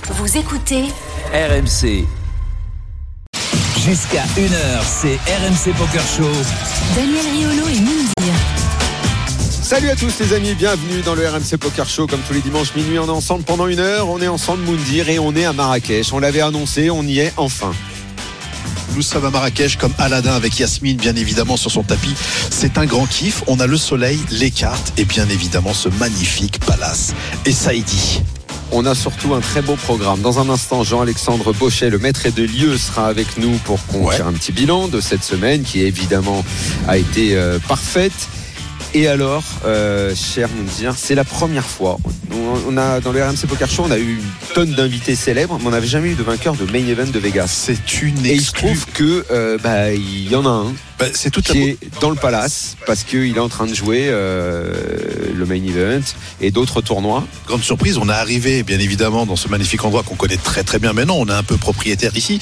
Vous écoutez RMC. Jusqu'à 1h, c'est RMC Poker Show. Daniel Riolo et Moundir. Salut à tous les amis, bienvenue dans le RMC Poker Show. Comme tous les dimanches minuit, on est ensemble pendant 1 heure. On est ensemble, Moundir, et on est à Marrakech. On l'avait annoncé, on y est enfin. Nous sommes à Marrakech comme Aladdin avec Yasmine bien évidemment sur son tapis. C'est un grand kiff, on a le soleil, les cartes et bien évidemment ce magnifique palace. Et Saïdi. On a surtout un très beau programme. Dans un instant, Jean-Alexandre Bochet, le maître des lieux, sera avec nous pour qu'on tire un petit bilan de cette semaine qui évidemment a été parfaite. Et alors, cher Moundir, c'est la première fois. On a, dans le RMC Poker Show, on a eu une tonne d'invités célèbres, mais on n'avait jamais eu de vainqueur de main event de Vegas. C'est une exclue. Et il se trouve que il y en a un c'est toute qui est dans le palace parce qu'il est en train de jouer le main event et d'autres tournois. Grande surprise, on est arrivé bien évidemment dans ce magnifique endroit qu'on connaît très très bien. Mais non, on est un peu propriétaire ici.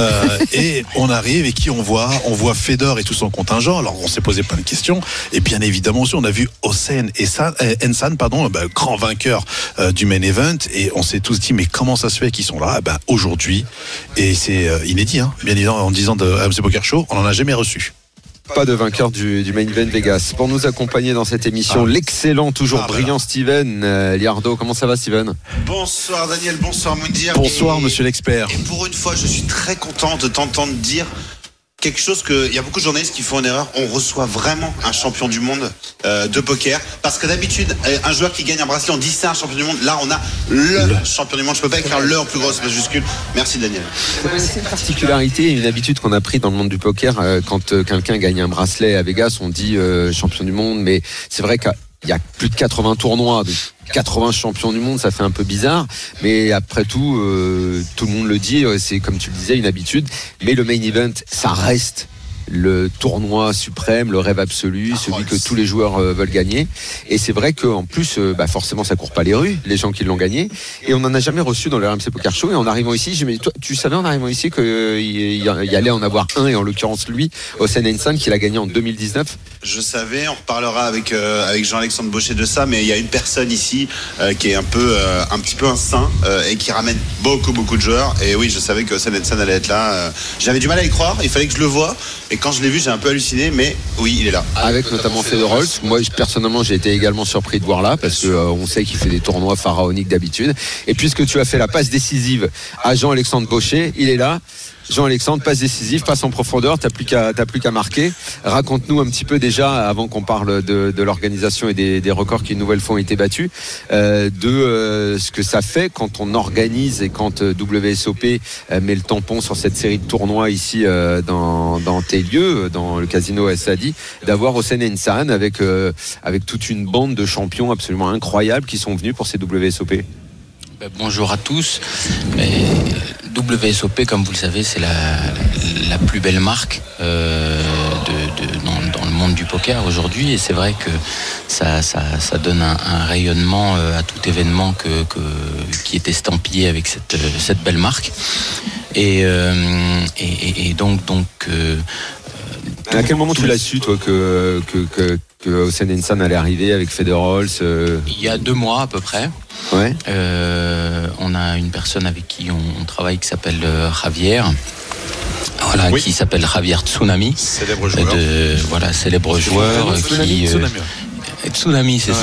Et on arrive et qui on voit Fedor et tout son contingent. Alors on s'est posé plein de questions. Et bien évidemment aussi, on a vu Hossein Ensan, grand vainqueur du main event. Et on s'est tous dit, mais comment ça se fait qu'ils sont là aujourd'hui. Et c'est inédit, bien évidemment, en 10 ans de RMC Poker Show, on n'en a jamais reçu. Pas de vainqueur du main event Vegas. Pour nous accompagner dans cette émission, l'excellent, toujours brillant Steven Liardo. Comment ça va, Steven ? Bonsoir Daniel, bonsoir Moundir. Bonsoir monsieur l'expert. Et pour une fois, je suis très content de t'entendre dire quelque chose il y a beaucoup de journalistes qui font une erreur. On reçoit vraiment un champion du monde de poker. Parce que d'habitude, un joueur qui gagne un bracelet, on dit c'est un champion du monde. Là, on a le champion du monde. Je peux pas écrire le en plus grosse majuscule. Merci Daniel. C'est une particularité, une habitude qu'on a pris dans le monde du poker. Quand quelqu'un gagne un bracelet à Vegas, on dit champion du monde. Mais c'est vrai qu'il y a plus de 80 tournois. Donc 80 champions du monde, ça fait un peu bizarre, mais après tout, tout le monde le dit, c'est comme tu le disais, une habitude. Mais le main event, ça reste le tournoi suprême, le rêve absolu, celui que tous les joueurs veulent gagner. Et c'est vrai qu'en plus, forcément, ça court pas les rues, les gens qui l'ont gagné. Et on n'en a jamais reçu dans le RMC Poker Show. Et en arrivant ici, toi, tu savais en arrivant ici qu'il y allait en avoir un, et en l'occurrence lui, Hossein Ensan, qui l'a gagné en 2019. Je savais, on reparlera avec Jean-Alexandre Bochet de ça, mais il y a une personne ici qui est un petit peu un saint et qui ramène beaucoup de joueurs. Et oui, je savais que Hossein Ensan allait être là. J'avais du mal à y croire, il fallait que je le voie. Et quand je l'ai vu, j'ai un peu halluciné, mais oui, il est là. Avec notamment Fedor. Moi, personnellement, j'ai été également surpris de voir là, parce qu'on sait qu'il fait des tournois pharaoniques d'habitude. Et puisque tu as fait la passe décisive à Jean-Alexandre Bochet, il est là. Jean-Alexandre, passe décisive, passe en profondeur, t'as plus qu'à marquer. Raconte-nous un petit peu déjà, avant qu'on parle de l'organisation et des records qui une nouvelle fois ont été battus, ce que ça fait quand on organise et quand WSOP met le tampon sur cette série de tournois ici dans tes lieux, dans le casino Sadi, d'avoir Hossein Ensan avec toute une bande de champions absolument incroyables qui sont venus pour ces WSOP. Bonjour à tous. WSOP, comme vous le savez, c'est la plus belle marque dans le monde du poker aujourd'hui, et c'est vrai que ça donne un rayonnement à tout événement qui est estampillé avec cette belle marque. Et donc à quel moment tu l'as su, toi, que Hossein Ensan allait arriver avec Fedor? Il y a 2 mois à peu près. Ouais. On a une personne avec qui on travaille qui s'appelle Javier. Voilà, qui s'appelle Javier Tsunami. Célèbre joueur. Célèbre joueur qui. Tsunami, c'est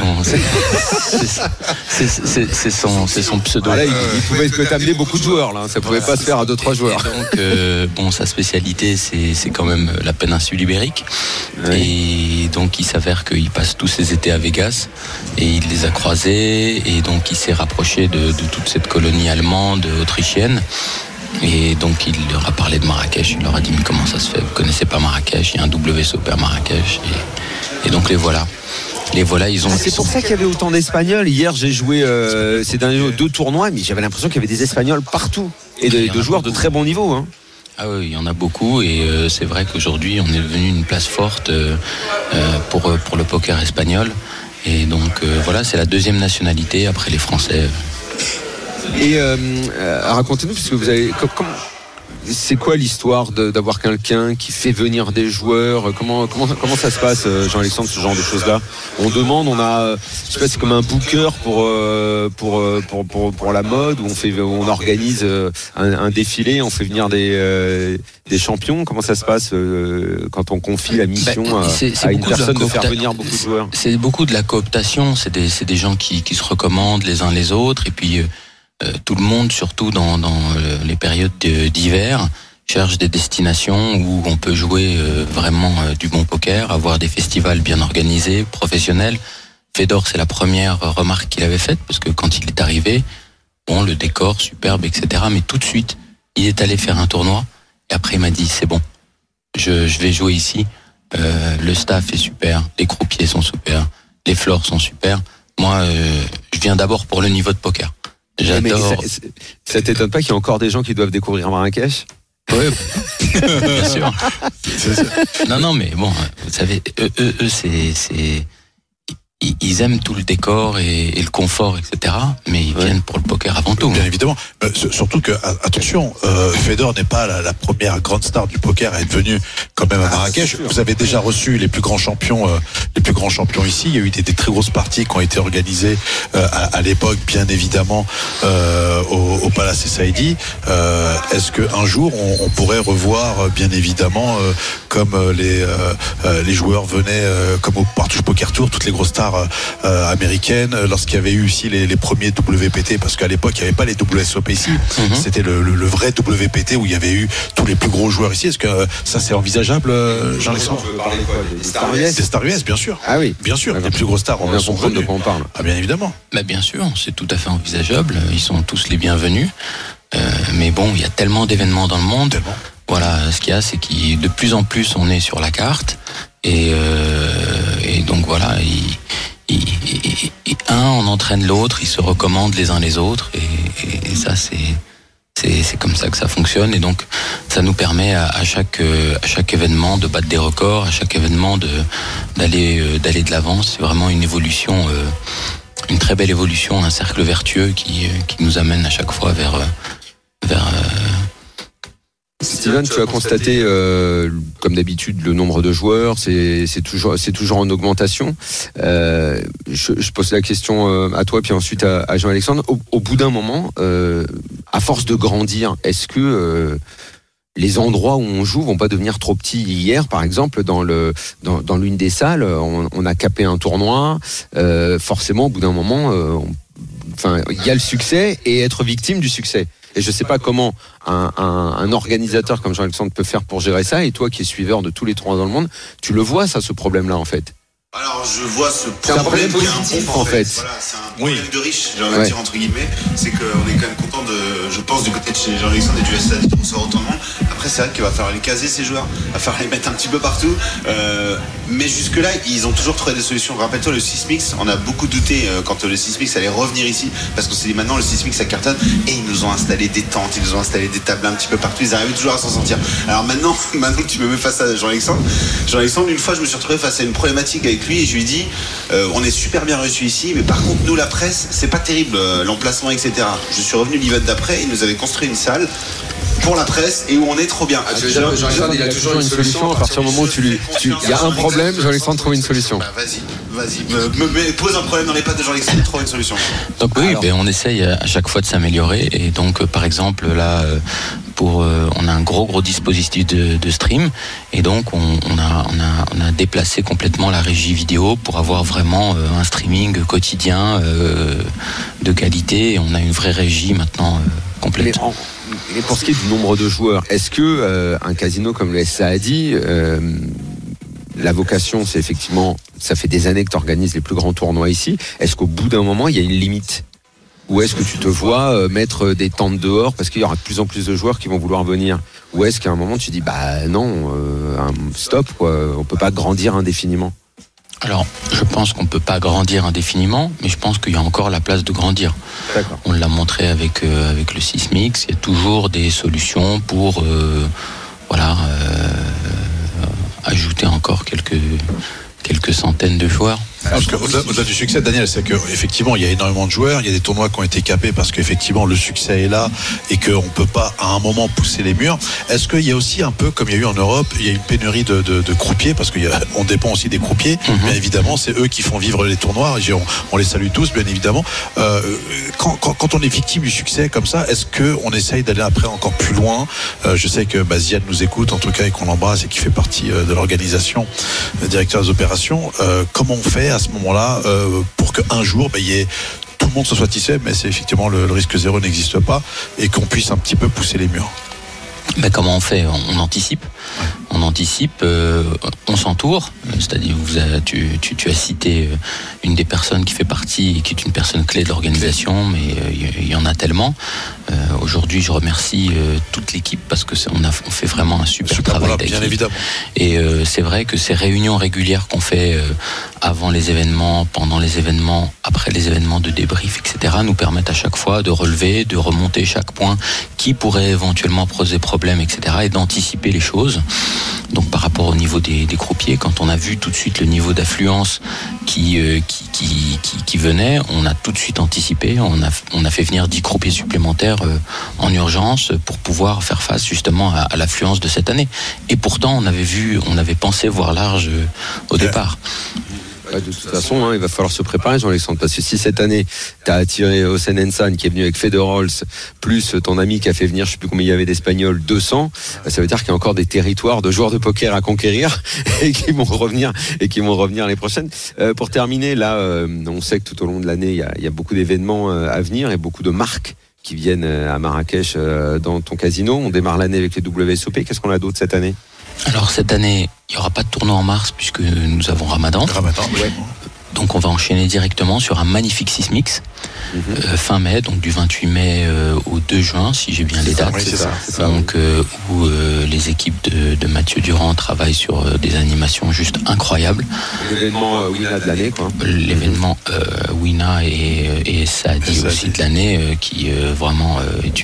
son pseudo. Là, il pouvait t'amener beaucoup de joueurs, là. Ça pouvait pas se faire à 2-3 joueurs. Et donc, sa spécialité, c'est quand même la péninsule ibérique. Ouais. Et donc, il s'avère qu'il passe tous ses étés à Vegas et il les a croisés. Et donc, il s'est rapproché de toute cette colonie allemande, autrichienne. Et donc, il leur a parlé de Marrakech. Il leur a dit, mais comment ça se fait ? Vous connaissez pas Marrakech ? Il y a un WSOP à Marrakech. Et donc, les voilà. C'est pour ça qu'il y avait autant d'Espagnols. Hier, j'ai joué ces derniers jours 2 tournois, mais j'avais l'impression qu'il y avait des Espagnols partout et de joueurs de très bon niveau. Ah oui, il y en a beaucoup, et c'est vrai qu'aujourd'hui, on est devenu une place forte pour le poker espagnol. Et donc c'est la 2e nationalité après les Français. Et racontez-nous, puisque vous avez c'est quoi l'histoire d'avoir quelqu'un qui fait venir des joueurs? Comment ça se passe, Jean-Alexandre, ce genre de choses-là? On demande, je sais pas, c'est comme un booker pour la mode, où on organise un défilé, on fait venir des champions. Comment ça se passe quand on confie la mission à une personne de faire venir beaucoup de joueurs? C'est beaucoup de la cooptation. C'est des gens qui se recommandent les uns les autres, et puis tout le monde, surtout dans les périodes d'hiver, cherche des destinations où on peut jouer vraiment du bon poker, avoir des festivals bien organisés, professionnels. Fedor, c'est la première remarque qu'il avait faite, parce que quand il est arrivé, le décor superbe, etc. Mais tout de suite, il est allé faire un tournoi, et après il m'a dit, c'est bon, je vais jouer ici. Le staff est super, les croupiers sont super, les floors sont super. Moi, je viens d'abord pour le niveau de poker. J'adore. Ça t'étonne pas qu'il y ait encore des gens qui doivent découvrir Marrakech? Oui, bien sûr. Non, mais bon, vous savez, eux, ils aiment tout le décor et le confort, etc. Mais ils viennent pour le poker avant tout. Bien évidemment. Surtout que, attention, Fedor n'est pas la première grande star du poker à être venue quand même à Marrakech. Vous avez déjà reçu les plus grands champions ici. Il y a eu des très grosses parties qui ont été organisées à l'époque, bien évidemment, au Palace Saïdi. Est-ce qu'un jour on pourrait revoir, bien évidemment, comme les joueurs venaient, comme au Partouche Poker Tour, toutes les grosses stars américaines, lorsqu'il y avait eu aussi les premiers WPT, parce qu'à l'époque il n'y avait pas les WSOP ici, c'était le vrai WPT où il y avait eu tous les plus gros joueurs ici. Est-ce que ça c'est envisageable, Jean-Alexandre? Des Star US, bien sûr. Ah oui, bien sûr. Les plus grosses stars, on vient comprendre de quoi on parle. Ah, bien évidemment. Bien sûr, c'est tout à fait envisageable. Ils sont tous les bienvenus. Mais bon, il y a tellement d'événements dans le monde. Voilà, ce qu'il y a, c'est que de plus en plus on est sur la carte, et donc voilà, un on entraîne l'autre, ils se recommandent les uns les autres, et ça c'est comme ça que ça fonctionne, et donc ça nous permet à chaque événement de battre des records, à chaque événement d'aller de l'avant. C'est vraiment une évolution, une très belle évolution, un cercle vertueux qui nous amène à chaque fois vers Steven, tu as constaté, comme d'habitude, le nombre de joueurs, c'est toujours en augmentation. Je pose la question à toi, puis ensuite à Jean-Alexandre. Au bout d'un moment, à force de grandir, est-ce que les endroits où on joue vont pas devenir trop petits? Hier, par exemple, dans l'une des salles, on a capé un tournoi. Forcément, au bout d'un moment, il y a le succès et être victime du succès. Et je ne sais pas comment un organisateur comme Jean-Alexandre peut faire pour gérer ça. Et toi, qui es suiveur de tous les tournois dans le monde, tu le vois, ça, ce problème-là, en fait? Alors, je vois ce c'est un problème positif, en fait. Voilà, c'est un problème de riche, j'ai envie de dire, entre guillemets. C'est qu'on est quand même content je pense, du côté de chez Jean-Alexandre et du USA, de recevoir autant de monde. Après, c'est vrai qu'il va falloir les caser, ces joueurs. Il va falloir les mettre un petit peu partout. Mais jusque-là, ils ont toujours trouvé des solutions. Rappelle-toi, le Sismix, on a beaucoup douté quand le Sismix allait revenir ici, parce qu'on s'est dit maintenant, le Sismix, ça cartonne. Et ils nous ont installé des tentes, ils nous ont installé des tables un petit peu partout. Ils arrivaient toujours à s'en sortir. Alors maintenant que tu me mets face à Jean-Alexandre, une fois, je me suis retrouvé face à une problématique avec lui, et je lui ai dit, on est super bien reçu ici, mais par contre, nous, la presse, c'est pas terrible, l'emplacement, etc. Je suis revenu l'event d'après, ils nous avaient construit une salle pour la presse et où on est trop bien. Jean-Alexandre, il a toujours une solution. À partir du moment où il y a un problème, Jean-Alexandre trouve une solution. Vas-y, pose un problème dans les pattes de Jean-Alexandre, trouve une solution. Donc oui, on essaye à chaque fois de s'améliorer, et donc par exemple là, on a un gros dispositif de stream, et donc on a déplacé complètement la régie vidéo pour avoir vraiment un streaming quotidien de qualité, et on a une vraie régie maintenant complète. Mais pour ce qui est du nombre de joueurs, est-ce que un casino comme le Saadi, la vocation, c'est effectivement, ça fait des années que tu organises les plus grands tournois ici, est-ce qu'au bout d'un moment, il y a une limite? Ou est-ce que tu te vois mettre des tentes dehors parce qu'il y aura de plus en plus de joueurs qui vont vouloir venir? Ou est-ce qu'à un moment, tu dis, non, stop, quoi, on peut pas grandir indéfiniment? Alors, je pense qu'on ne peut pas grandir indéfiniment, mais je pense qu'il y a encore la place de grandir. D'accord. On l'a montré avec le Sismix, il y a toujours des solutions pour ajouter encore quelques centaines de joueurs. Parce qu'au-delà du succès, Daniel, c'est qu'effectivement, il y a énormément de joueurs, il y a des tournois qui ont été capés parce qu'effectivement, le succès est là et qu'on ne peut pas, à un moment, pousser les murs. Est-ce qu'il y a aussi un peu, comme il y a eu en Europe, il y a une pénurie de croupiers, parce qu'on dépend aussi des croupiers, bien évidemment, c'est eux qui font vivre les tournois, on les salue tous, bien évidemment. Quand on est victime du succès comme ça, est-ce qu'on essaye d'aller après encore plus loin? Je sais que Ziad nous écoute, en tout cas, et qu'on l'embrasse et qui fait partie de l'organisation, directeur des opérations. Comment on fait à ce moment-là pour qu'un jour il y ait tout le monde se soit satisfait, mais c'est effectivement le risque zéro n'existe pas et qu'on puisse un petit peu pousser les murs? Comment on fait? On anticipe. Ouais. On anticipe, on s'entoure. C'est-à-dire, tu as cité une des personnes qui fait partie, qui est une personne clé de l'organisation, mais il y en a tellement. Aujourd'hui, je remercie toute l'équipe parce que on fait vraiment un super travail d'équipe. Bien évidemment. Et c'est vrai que ces réunions régulières qu'on fait avant les événements, pendant les événements, après les événements de débrief, etc., nous permettent à chaque fois de relever, de remonter chaque point qui pourrait éventuellement poser problème, etc., et d'anticiper les choses. Donc par rapport au niveau des croupiers, quand on a vu tout de suite le niveau d'affluence qui venait, on a tout de suite anticipé, on a fait venir 10 croupiers supplémentaires en urgence pour pouvoir faire face justement à l'affluence de cette année. Et pourtant on avait pensé voir large au départ. De toute façon, il va falloir se préparer, Jean-Alexandre, parce que si cette année, tu as attiré Hossein Ensan qui est venu avec Federols, plus ton ami qui a fait venir, je ne sais plus combien il y avait d'Espagnols, 200, ça veut dire qu'il y a encore des territoires de joueurs de poker à conquérir et qui vont revenir les prochaines. Pour terminer, là, on sait que tout au long de l'année, il y a beaucoup d'événements à venir et beaucoup de marques qui viennent à Marrakech dans ton casino. On démarre l'année avec les WSOP. Qu'est-ce qu'on a d'autre cette année? Alors cette année, il n'y aura pas de tournoi en mars puisque nous avons Ramadan. Ouais. Donc on va enchaîner directement sur un magnifique Sismix fin mai, donc du 28 mai au 2 juin, si j'ai bien les dates. Oui, c'est ça. Donc où les équipes de Mathieu Durand travaillent sur des animations juste incroyables. L'événement Wina de l'année, quoi. L'événement Wina et Saadi aussi de l'année, qui vraiment est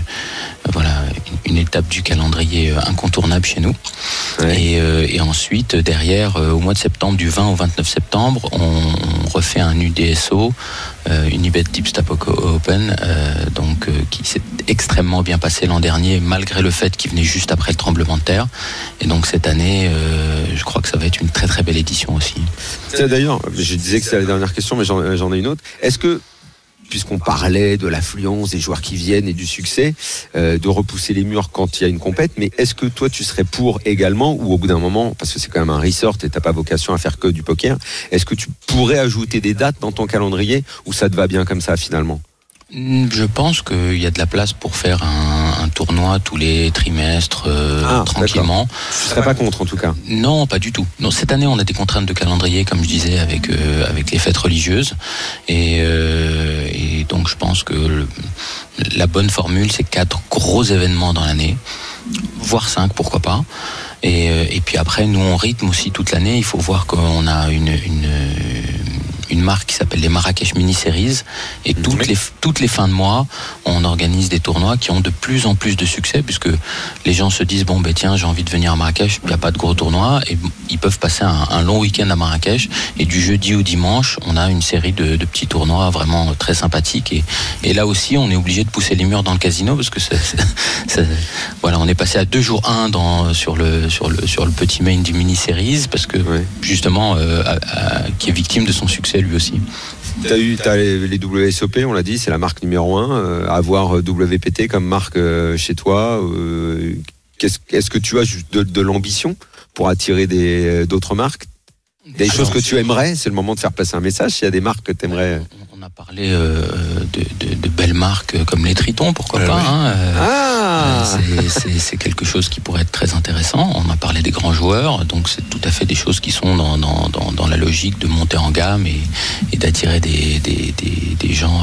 une étape du calendrier incontournable chez nous. Ouais. Et ensuite, derrière, au mois de septembre, du 20 au 29 septembre, on refait un UDSO, Unibet Deep Step Open, qui s'est extrêmement bien passé l'an dernier, malgré le fait qu'il venait juste après le tremblement de terre. Et donc cette année, je crois que ça va être une très très belle édition aussi. D'ailleurs, je disais que c'était la dernière question, mais j'en ai une autre. Est-ce que, puisqu'on parlait de l'affluence des joueurs qui viennent et du succès, de repousser les murs quand il y a une compète, mais est-ce que toi tu serais pour également, ou au bout d'un moment, parce que c'est quand même un resort et t'as pas vocation à faire que du poker, est-ce que tu pourrais ajouter des dates dans ton calendrier ou ça te va bien comme ça finalement? Je pense qu'il y a de la place pour faire un tournoi tous les trimestres tranquillement. Tu ne serais pas contre en tout cas? Non, pas du tout. Non, cette année on a des contraintes de calendrier, comme je disais, avec les fêtes religieuses. Et donc je pense que la bonne formule, c'est 4 gros événements dans l'année, voire 5, pourquoi pas. Et puis après, nous on rythme aussi toute l'année. Il faut voir qu'on a une marque qui s'appelle les Marrakech Mini Series, et toutes les fins de mois on organise des tournois qui ont de plus en plus de succès, puisque les gens se disent tiens, j'ai envie de venir à Marrakech, il n'y a pas de gros tournois, et ils peuvent passer un long week-end à Marrakech, et du jeudi au dimanche on a une série de petits tournois vraiment très sympathiques, et là aussi on est obligé de pousser les murs dans le casino, parce que voilà, on est passé à 2 jours 1 sur le petit main du Mini Series, parce que justement qui est victime de son succès lui aussi. T'as les WSOP, on l'a dit, c'est la marque numéro 1. Avoir WPT comme marque chez toi, est-ce que tu as de l'ambition pour attirer d'autres marques? Des choses que tu aimerais? C'est le moment de faire passer un message. S'il y a des marques que tu aimerais... On a parlé de belles marques comme les Tritons, pourquoi pas. C'est quelque chose qui pourrait être très intéressant. On a parlé des grands joueurs, donc c'est tout à fait des choses qui sont dans la logique de monter en gamme et d'attirer des gens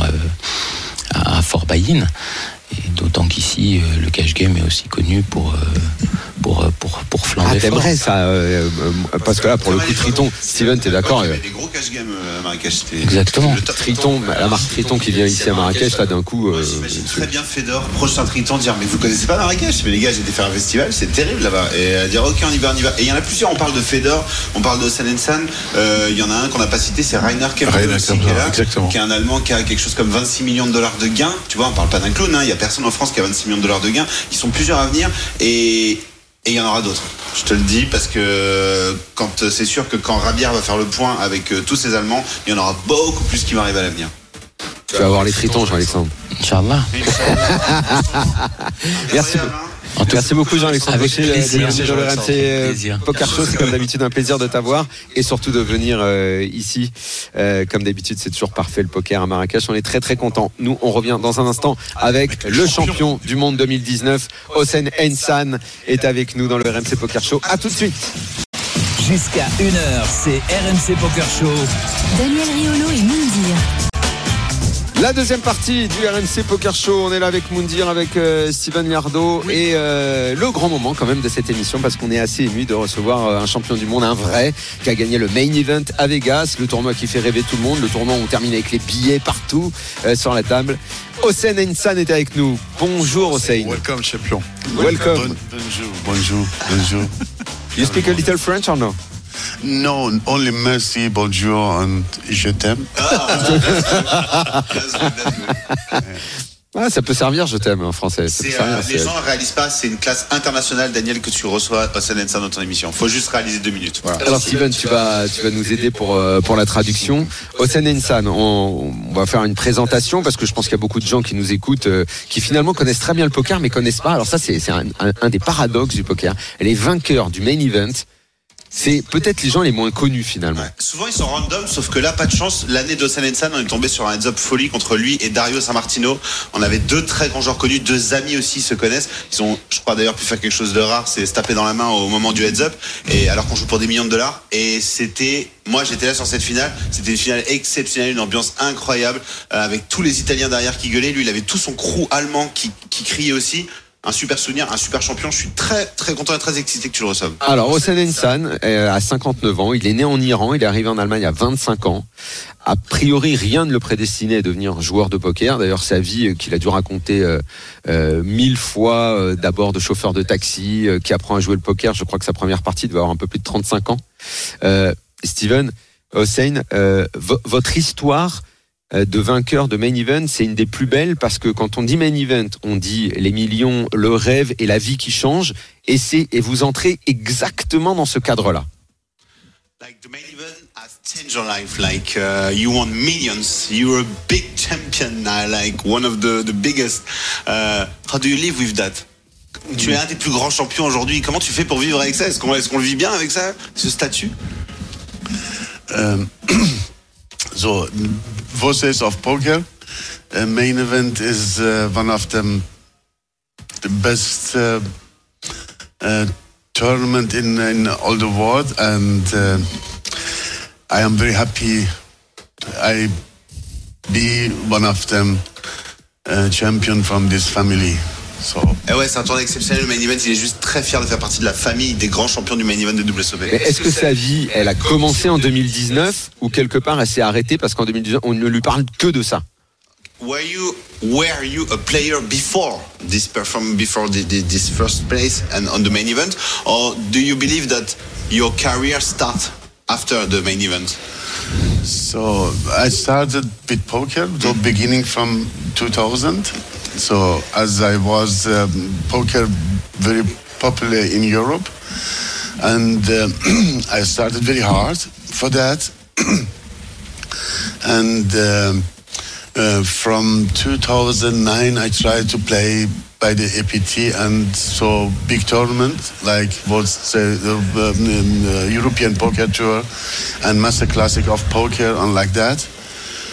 à fort buy-in. Et d'autant qu'ici, le cash game est aussi connu pour flamber. T'aimerais ça parce que là, pour le coup, Triton, Steven, t'es d'accord? Il y avait des gros cash-games à Marrakech. Exactement. Triton, la marque Triton qui vient ici à Marrakech, là, d'un coup. J'imagine très bien Fedor, prochain Triton, dire mais vous connaissez pas Marrakech? Mais les gars, j'ai été faire un festival, c'est terrible là-bas. Et à dire ok, on y va. Et il y en a plusieurs. On parle de Fedor, on parle de Osen Ensan. Il y en a un qu'on n'a pas cité, c'est Rainer Kemper aussi, qui est là, qui est un Allemand qui a quelque chose comme 26 millions de dollars de gains. Tu vois, on parle pas d'un clown. Il y a personne en France qui a 26 millions de dollars de gains. Ils sont plusieurs à venir et il y en aura d'autres. Je te le dis parce que c'est sûr que quand Rabière va faire le point avec tous ces Allemands, il y en aura beaucoup plus qui vont arriver à l'avenir. Tu vas avoir les Tritons, Jean-Alexandre. Inch'Allah. Merci beaucoup, Jean-Alexandre Baucher, avec plaisir. dans le RMC Poker Show. C'est comme d'habitude un plaisir de t'avoir et surtout de venir ici. Comme d'habitude, c'est toujours parfait le poker à Marrakech. On est très très contents. Nous, on revient dans un instant avec le champion du monde 2019, Osen Ensan, est avec nous dans le RMC Poker Show. À tout de suite. Jusqu'à 1h, c'est RMC Poker Show. Daniel Riolo et Moundir. La deuxième partie du RMC Poker Show, on est là avec Moundir, avec Steven Liardo et le grand moment quand même de cette émission parce qu'on est assez ému de recevoir un champion du monde, un vrai, qui a gagné le main event à Vegas, le tournoi qui fait rêver tout le monde, le tournoi où on termine avec les billets partout sur la table. Osen Ensan est avec nous. Bonjour Osen. Welcome champion. Welcome. Bonjour. You speak a little French or no? No, only merci, bonjour, and je t'aime. Ah, ça peut servir, je t'aime en français. Ça peut servir, les gens ne réalisent pas, c'est une classe internationale, Daniel, que tu reçois Osen Ensan dans ton émission. Il faut juste réaliser 2 minutes. Voilà. Alors Steven, tu vas nous aider pour la traduction. Osen Ensan, on va faire une présentation parce que je pense qu'il y a beaucoup de gens qui nous écoutent qui finalement connaissent très bien le poker mais connaissent pas. Alors ça, c'est un des paradoxes du poker. Elle est vainqueur du main event. C'est peut-être les gens les moins connus finalement. Ouais. Souvent ils sont random, sauf que là, pas de chance. L'année d'Osen Ensan, on est tombé sur un heads-up folie contre lui et Dario Sammartino. On avait 2 très grands joueurs connus, 2 amis aussi se connaissent. Ils ont, je crois d'ailleurs, pu faire quelque chose de rare, c'est se taper dans la main au moment du heads-up. Et alors qu'on joue pour des millions de dollars. Et moi j'étais là sur cette finale. C'était une finale exceptionnelle, une ambiance incroyable, avec tous les Italiens derrière qui gueulaient. Lui, il avait tout son crew allemand qui criait aussi. Un super souvenir, un super champion. Je suis très très content et très excité que tu le reçoives. Alors Osen Ensan a 59 ans, il est né en Iran, il est arrivé en Allemagne à 25 ans. A priori, rien ne le prédestinait à devenir joueur de poker. D'ailleurs, sa vie qu'il a dû raconter 1000 fois, d'abord de chauffeur de taxi, qui apprend à jouer le poker. Je crois que sa première partie devait avoir un peu plus de 35 ans. Steven, Osen, votre histoire de vainqueur de main event, c'est une des plus belles parce que quand on dit main event, on dit les millions, le rêve et la vie qui change et vous entrez exactement dans ce cadre-là. Like the main event has changed your life. Like you won millions. You're a big champion now. Like one of the biggest. How do you live with that? Tu es un des plus grands champions aujourd'hui. Comment tu fais pour vivre avec ça? Est-ce qu'on le vit bien avec ça, ce statut? So, voices of poker. Main event is one of the best tournament in all the world, and I am very happy I be one of them champion from this family. So. Et ouais, c'est un tournoi exceptionnel, le main event. Il est juste très fier de faire partie de la famille des grands champions du main event de WSOP. Mais est-ce que sa vie, elle a commencé en 2019 ou quelque part elle s'est arrêtée parce qu'en 2019 on ne lui parle que de ça? Were you a player before this first place and on the main event, or do you believe that your career start after the main event? So I started with poker, so beginning from 2000. So as I was poker very popular in Europe, and I started very hard for that, and from 2009 I tried to play by the APT and so big tournament like was the European Poker Tour and Master Classic of Poker and like that.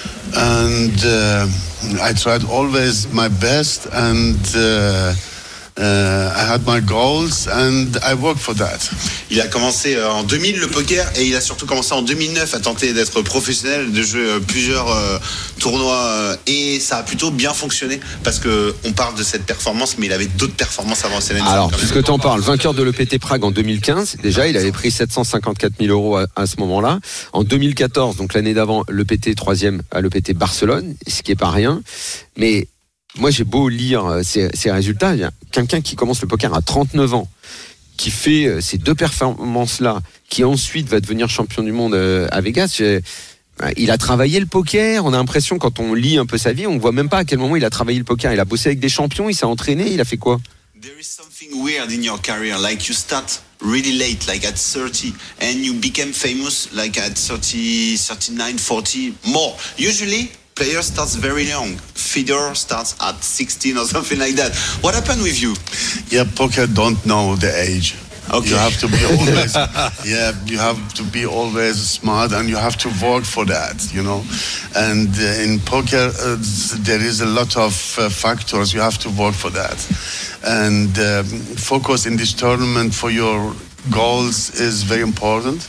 And I tried always my best, and I had my goals and I worked for that. Il a commencé en 2000 le poker et il a surtout commencé en 2009 à tenter d'être professionnel, de jouer plusieurs tournois et ça a plutôt bien fonctionné parce que on parle de cette performance mais il avait d'autres performances avant Céline. Alors, puisque tu en parles, vainqueur de l'EPT Prague en 2015, déjà il avait pris 754 000 euros à ce moment-là. En 2014, donc l'année d'avant, l'EPT 3e à l'EPT Barcelone, ce qui est pas rien. Mais moi j'ai beau lire ces résultats, il y a quelqu'un qui commence le poker à 39 ans, qui fait ces deux performances-là, qui ensuite va devenir champion du monde à Vegas. Il a travaillé le poker, on a l'impression quand on lit un peu sa vie, on ne voit même pas à quel moment il a travaillé le poker. Il a bossé avec des champions, il s'est entrainé, il a fait quoi? There is something weird in your career, like you start really late, like at 30, and you became famous like at 30, 39, 40, more. Usually, player starts very young. Federer starts at 16 or something like that. What happened with you? Yeah, poker don't know the age. Okay. You have to be always, you have to be always smart, and you have to work for that, you know. And in poker, there is a lot of factors. You have to work for that, and focus in this tournament for your goals is very important.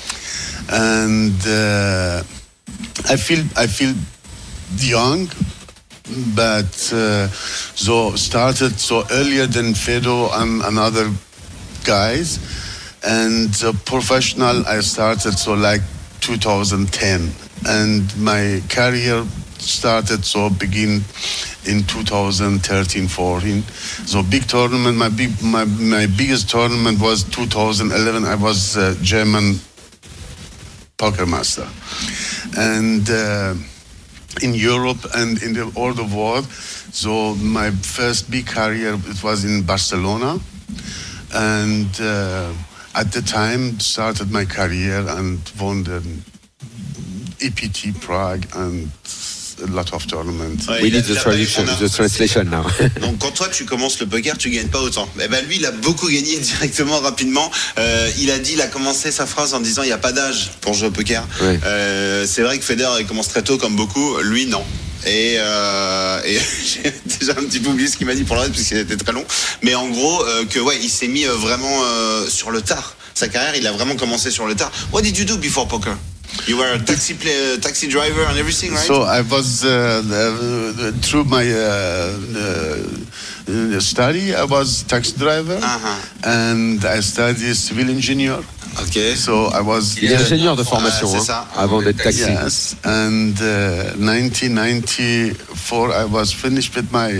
And I feel young, but so started so earlier than Fedo and another guys, and professional I started so like 2010, and my career started so begin in 2013-14. So big tournament, my biggest tournament was 2011. I was German poker master, and in Europe and in all the world. So my first big career, it was in Barcelona. And at the time, started my career and won the EPT Prague and a lot of tournaments. We need the translation now. Donc quand toi tu commences le poker, tu gagnes pas autant. Eh ben lui, il a beaucoup gagné directement, rapidement. Il a commencé sa phrase en disant il y a pas d'âge pour jouer au poker. Ouais. C'est vrai que Federer il commence très tôt comme beaucoup. Lui non. Et j'ai déjà un petit peu oublié ce qu'il m'a dit pour le reste parce qu'il était très long. Mais en gros, il s'est mis vraiment sur le tard. Sa carrière, il a vraiment commencé sur le tard. What did you do before poker? You were a taxi driver and everything, right? So I was through my study. I was taxi driver, and I studied civil engineer. Okay. So I was. Il est ingénieur de formation, c'est ça. avant d'être taxi. Yes, and 1994 I was finished with my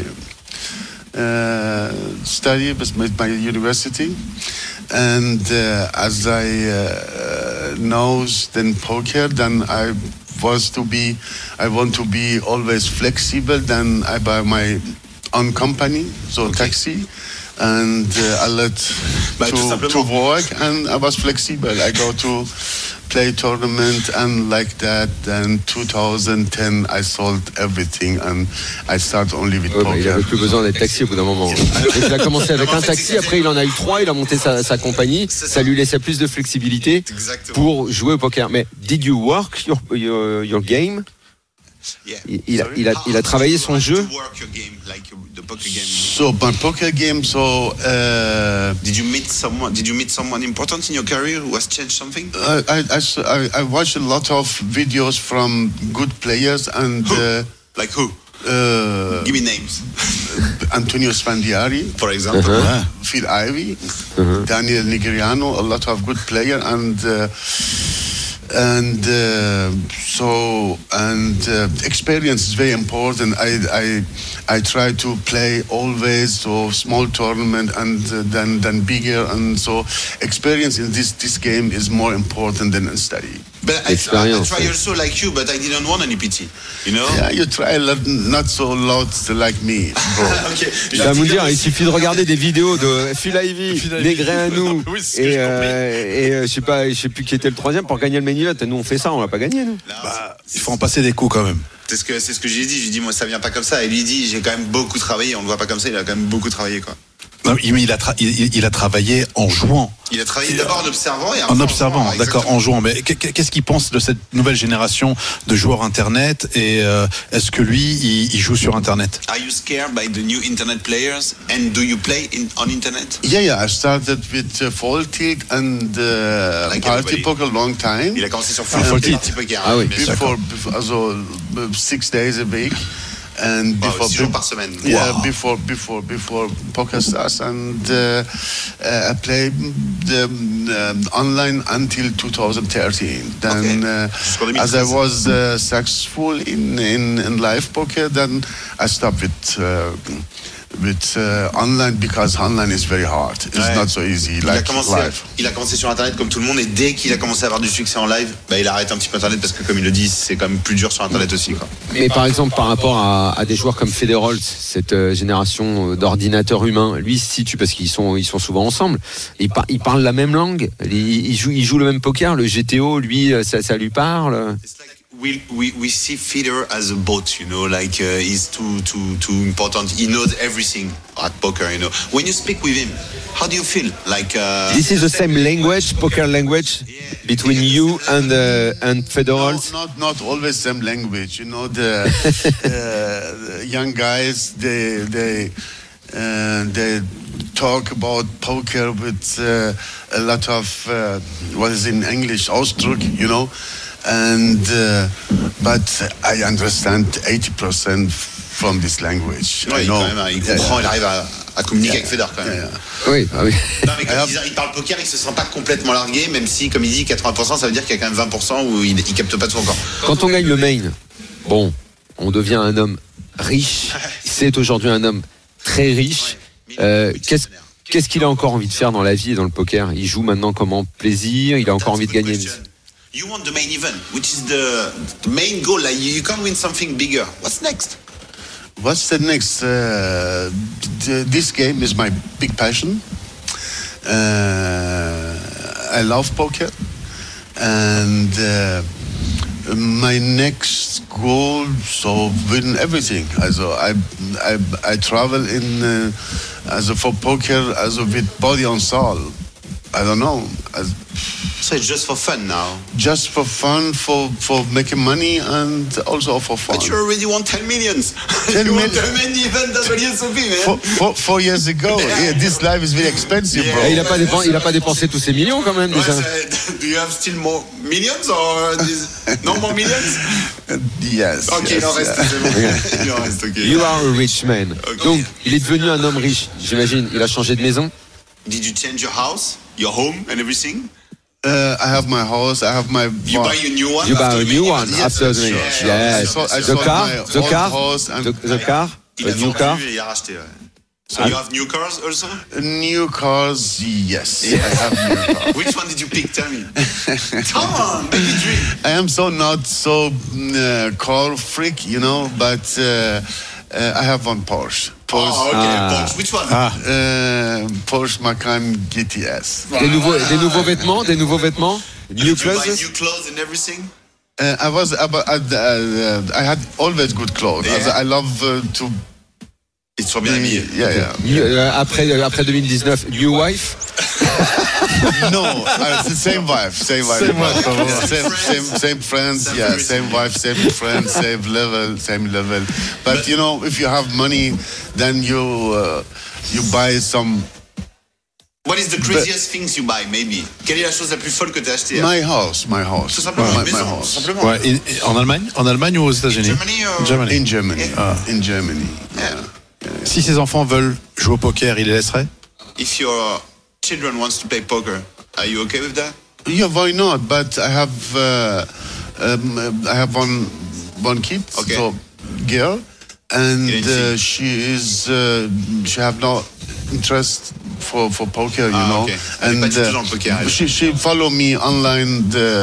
study with my university, and as I know in poker, then I want to be always flexible. Then I buy my own company, so taxi. And I let to work, and I was flexible. I go to play tournament, and like that. Then 2010, I sold everything, and I start only with poker. Il n'avait plus besoin d'être taxi au bout d'un moment. Donc il a commencé avec un taxi, après il en a eu 3, il a monté sa compagnie. Ça lui laissait plus de flexibilité pour jouer au poker. Mais did you work your game? Yeah. Il a travaillé son jeu. So my poker game. So did you meet someone important in your career who has changed something? I watched a lot of videos from good players and like who? Give me names. Antonio Spandiari, for example. Phil Ivey, Daniel Nigeriano, a lot of good players, and experience is very important. I try to play always so small tournament and then bigger, and so experience in this game is more important than study. But I try also like you, but I didn't want any PT, you know? Yeah, you try not so loud like me. Okay. Je vais vous dire, il suffit de regarder des vidéos de Phil Ivey, Negreanu et je sais plus qui était le troisième pour gagner le main event. Nous on fait ça, on l'a pas gagné nous. Il faut en passer des coups quand même. C'est ce que j'ai dit. J'ai dit moi ça vient pas comme ça. Et lui dit j'ai quand même beaucoup travaillé. On le voit pas comme ça. Il a quand même beaucoup travaillé quoi. Non, il a travaillé en jouant. Il a travaillé d'abord en observant et en observant, d'accord, en jouant. Mais qu'est-ce qu'il pense de cette nouvelle génération de joueurs Internet et est-ce que lui, il joue sur Internet? Are you scared by the new Internet players and do you play on Internet? Yeah. I started with Full Tilt and Like Party everybody. Poker long time. Il a commencé sur Full Tilt. Party Poker. Ah oui. bien sûr. Before also 6 days a week. And Wow, before 6 jours par semaine. Yeah, Wow. before Poker Stars, and I played the online until 2013. Then, Jusqu'en as I 2013. was successful in live poker, then I stopped with online because online is very hard. It's Ouais. not so easy like live. Il a commencé sur Internet comme tout le monde et dès qu'il a commencé à avoir du succès en live, il a arrêté un petit peu Internet parce que comme il le dit, c'est quand même plus dur sur Internet aussi, quoi. Mais par exemple, par rapport à des joueurs comme Federholz, cette génération d'ordinateurs humains, lui il se situe parce qu'ils sont souvent ensemble. Ils parlent la même langue. Ils jouent le même poker. Le GTO, lui, ça lui parle. It's like we see Federer as a boat, you know, like he's too important. He knows everything at poker, you know. When you speak with him, how do you feel? Like This is the same language, poker language, between you and Federholz. No, not always same language. You know, the young guys they talk about poker with a lot of what is in English Ausdruck, you know, and but I understand 80% from this language. ouais, I know. quand même, il comprend, il arrive à communiquer avec Federer quand même. Yeah. Oui, ah oui. Non, mais comme il parle poker, il se sent pas complètement largué, même si, comme il dit, 80%, ça veut dire qu'il y a quand même 20% où il capte pas tout encore. Quand on gagne le main, bon, on devient un homme riche. C'est aujourd'hui un homme très riche. Qu'est-ce qu'il a encore envie de faire dans la vie et dans le poker? Il joue maintenant comme en plaisir. Il a encore envie de gagner. You want the main event, which is the main goal. Like you can't win something bigger. What's next? What's the next? This game is my big passion. I love poker, and my next goal so win everything. Also I travel in for poker with body and soul. I don't know. So it's just for fun now. Just for fun, for making money, and also for fun. But you already won 10 millions. 10 you million. want the main event WSOP, man. 4 years ago, yeah, this life is very expensive, bro. Et il a pas dépensé tous ses millions quand même déjà. Do you have still more millions or no more millions? Yes. Ok, yes, il en reste. yeah. C'est bon. Il en reste, ok. You are a rich man. Donc, il est devenu un homme riche, j'imagine. Il a changé de maison. Did you change your house, your home, and everything? I have my house. I have my. You buy a new one. You buy after a the new main one event? after the sure, match. sure. Yes. I The sold car, my the old car, house and the car, Il a a new vendu car. et il a racheté. Ouais. So you have new cars also? new cars. Yes, I have new cars. Which one did you pick? Tell me. Come on, make me dream. I am not so car freak, you know, but I have one Porsche. Oh, okay. Porsche. Which one? Porsche Macan GTS. Des nouveaux vêtements, new Did you buy clothes. new clothes and everything? I had always good clothes. Yeah. I love to. Ils sont bien habillés. Yeah. Après 2019, new wife. No, it's the same wife. Same wife. Same friends. Yeah, same wife, same friends, same level. But you know, if you have money, then you buy some. What is the craziest things you buy, maybe? Quelle est la chose la plus folle que tu as achetée? My house. Tout simplement, une my maison, tout house. simplement. Ouais, et en Allemagne ou aux États-Unis? Germany, In Germany. Yeah. In Germany. Yeah. Si ses enfants veulent jouer au poker, il les laisserait? If your children wants to play poker, are you okay with that? Yeah, why not? But I have one kid, Okay. so girl, and Grande she have no interest for poker, you know. Okay. Elle est pas And du tout dans le poker, elle. she follow me online.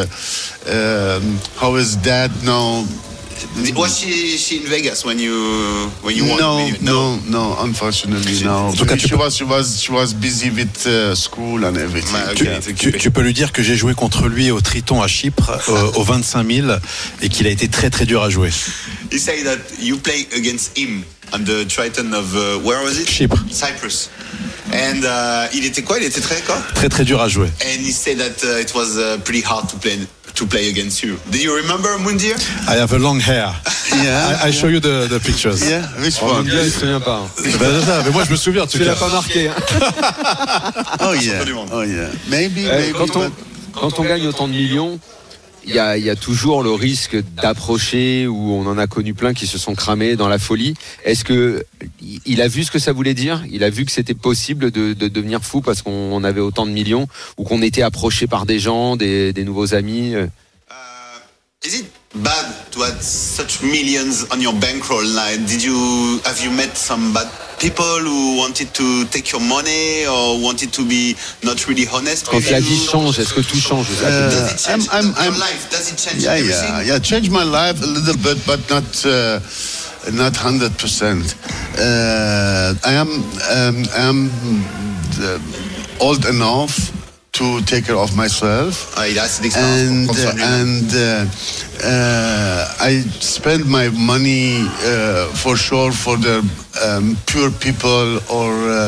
How is dad now? Was she in Vegas when you won? Maybe? No. Unfortunately, no. En tout cas, She was busy with school and everything. Ouais, ok. Tu peux lui dire que j'ai joué contre lui au Triton à Chypre au 25 000 et qu'il a été très très dur à jouer. He said that you play against him on the Triton of where was it? Chypre. Cyprus. And il était quoi? Il était très quoi? Très très dur à jouer. And he said that it was pretty hard to play against you. Do you remember Moundir? I have a long hair. Yeah. I show you the pictures. Yeah, which Oh, one? Mundial, il se souvient pas. Hein. Ben, c'est ça, mais moi je me souviens en tout Tu l'as cas. pas marqué. Hein. Oh yeah. Champion du monde. Oh yeah. Maybe, maybe. Quand on gagne autant de millions, il y a toujours le risque d'approcher, où on en a connu plein qui se sont cramés dans la folie. Est-ce que il a vu ce que ça voulait dire? Il a vu que c'était possible de devenir fou parce qu'on avait autant de millions, ou qu'on était approché par des gens, des nouveaux amis? Is it bad to have such millions on your bankroll? Like, have you met some bad people who wanted to take your money or wanted to be not really honest Quand with la you? vie change, est-ce que tout change? Does it change I'm- your life? Does it change Yeah, everything? yeah. Changed my life a little bit, but not 100%. I am old enough to take care of myself. Il a assez d'expérience pour prendre soin de lui-même. I spend my money for sure for the poor people or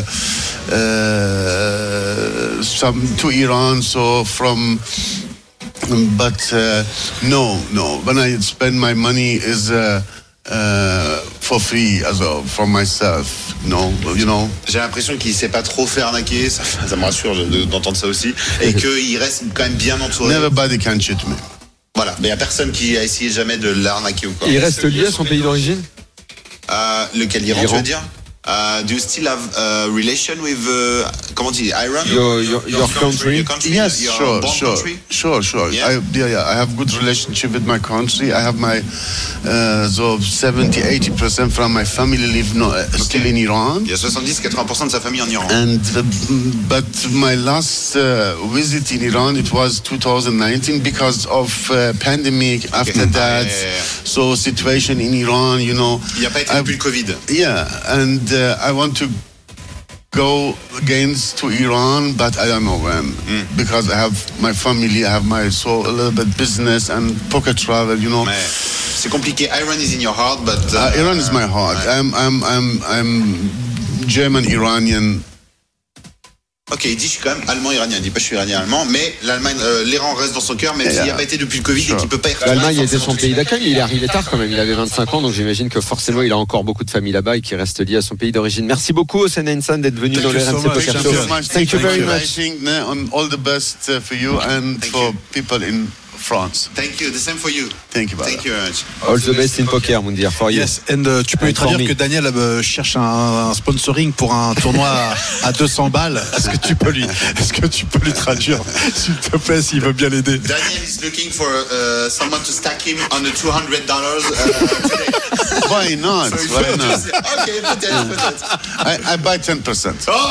some to Iran. So from, but no. When I spend my money is for free as well for myself. No, you know. J'ai l'impression qu'il sait pas trop fait arnaquer, ça me rassure d'entendre ça aussi, et qu'il reste quand même bien entouré. Nobody can cheat me. Voilà, mais il n'y a personne qui a essayé jamais de l'arnaquer ou quoi. Il reste lié à son pays d'origine? Lequel, l'Iran, L'Iran. tu veux dire? Do you still have a relation with, comment on dit, Iran? Your country? Yes, your sure. born country? Yeah? Yeah. I have good relationship with my country. I have my 70-80% from my family live still in Iran. Il y a 70-80% de sa famille en Iran. And but my last visit in Iran, it was 2019 because of pandemic. After that, yeah. so situation in Iran, you know. Il n'y a pas été depuis le Covid. Yeah, and I want to go against to Iran, but I don't know when because I have my family, I have my a little bit business and pocket travel, you know. Mais c'est compliqué. Iran is in your heart, but Iran is my heart. Ouais. I'm German Iranian. Ok, il dit je suis quand même allemand-iranien. Il dit pas je suis iranien-allemand, mais l'Allemagne, l'Iran reste dans son cœur, même s'il n'y a pas été depuis le Covid et qu'il peut pas y retourner. L'Allemagne était son forcément. pays d'accueil, il est arrivé tard quand même, il avait 25 ans, donc j'imagine que forcément il a encore beaucoup de famille là-bas et qui reste lié à son pays d'origine. Merci beaucoup Hossein Henson d'être venu dans le RMC Poker Show. Thank you very much. I think all the best for you and for people in France. Thank you, the same for you. Thank you, brother. Thank you very much. All the best in poker, Moundir, for you. Yes, and tu peux lui For me. traduire que Daniel cherche un sponsoring pour un tournoi à 200 balles. Est-ce que tu peux lui traduire, s'il te plaît, s'il veut bien l'aider? Daniel is looking for someone to stack him on the $200 today. Why not? So if Why you not? just- Ok, peut-être. I buy 10%.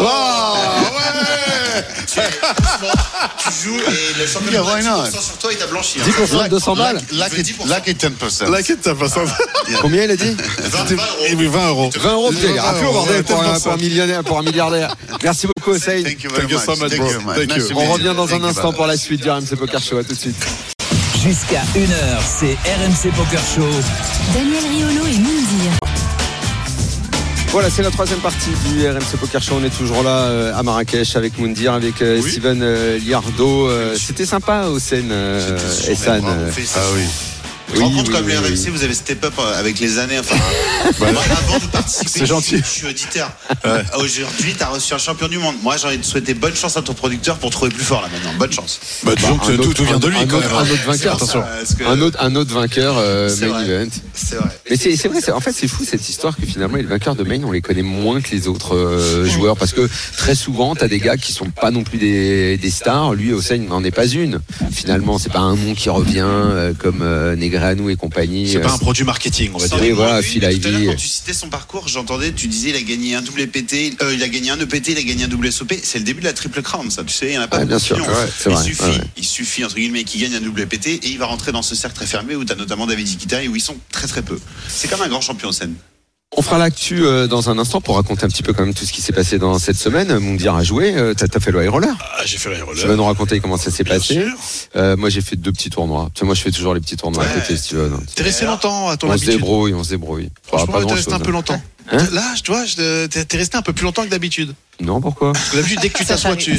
Tu joues et le champion Yeah, de why not? 10% sur toi, il t'a blanchi. hein. 10% de 200 balles. Lucky 10%. Like it, t'as pas ça. Combien il a dit? 20 euros. 20 euros, putain, il est rappelé au bordel pour un millionnaire, pour un milliardaire. Merci beaucoup Hossein. Thank you very Thank you much. so much, Thank bro. you, man. Thank Nice you. to On meet you. revient dans Thank un you, instant brother. pour la suite du RMC Poker Show, à tout de suite. Jusqu'à 1h, c'est RMC Poker Show. Daniel Riolo et Moundir. Voilà, c'est la troisième partie du RMC Poker Show. On est toujours là à Marrakech avec Moundir, avec Steven Liardo. C'était sympa, Hossein Henson. Ah oui. Tu te rends compte comme les RMC, vous avez step up avec les années. Enfin, moi, avant de participer, C'est gentil. je suis auditeur. Aujourd'hui, tu as reçu un champion du monde. Moi, j'ai envie de souhaiter bonne chance à ton producteur pour trouver plus fort là maintenant. Bonne chance. Bah, disons que tout vient de lui quand même. Un autre vainqueur, Attention. Parce que- un autre vainqueur C'est main vrai. event. C'est vrai. Mais c'est vrai, en fait c'est fou cette histoire que finalement les vainqueurs de main on les connaît moins que les autres joueurs, parce que très souvent t'as des gars qui sont pas non plus des stars. Lui Hossein n'en est pas une. Finalement c'est pas un nom qui revient comme Negreanu et compagnie. C'est pas un produit marketing, on va dire. Oui, voilà, Phil Phil Tout à l'heure, Ivey. quand tu citais son parcours, j'entendais, tu disais il a gagné un double PT, il a gagné un EPT, il a gagné un double SOP. C'est le début de la triple crown, ça. Tu sais, il y en a pas Ah, bien beaucoup sûr, qui l'ont. ouais, c'est vrai, Il suffit entre guillemets qu'il gagne un double PT et il va rentrer dans ce cercle très fermé où tu as notamment David Iquita et où ils sont très très peu. C'est comme un grand champion en scène. On fera l'actu dans un instant pour raconter un petit peu quand même tout ce qui s'est passé dans cette semaine. Moundir a joué, t'as fait le high roller. Ah, j'ai fait la Tu roller. vas nous raconter comment ça s'est Bien passé. sûr. Moi j'ai fait 2 petits tournois. Tu sais, moi je fais toujours les petits tournois à côté si tu veux. T'es resté longtemps à ton On se habitude. débrouille. Enfin, Franchement, pas t'es grand resté chose. un peu longtemps. Hein Là, tu vois, t'es resté un peu plus longtemps que d'habitude. Non, pourquoi? Parce que d'habitude, dès que tu t'assois, dès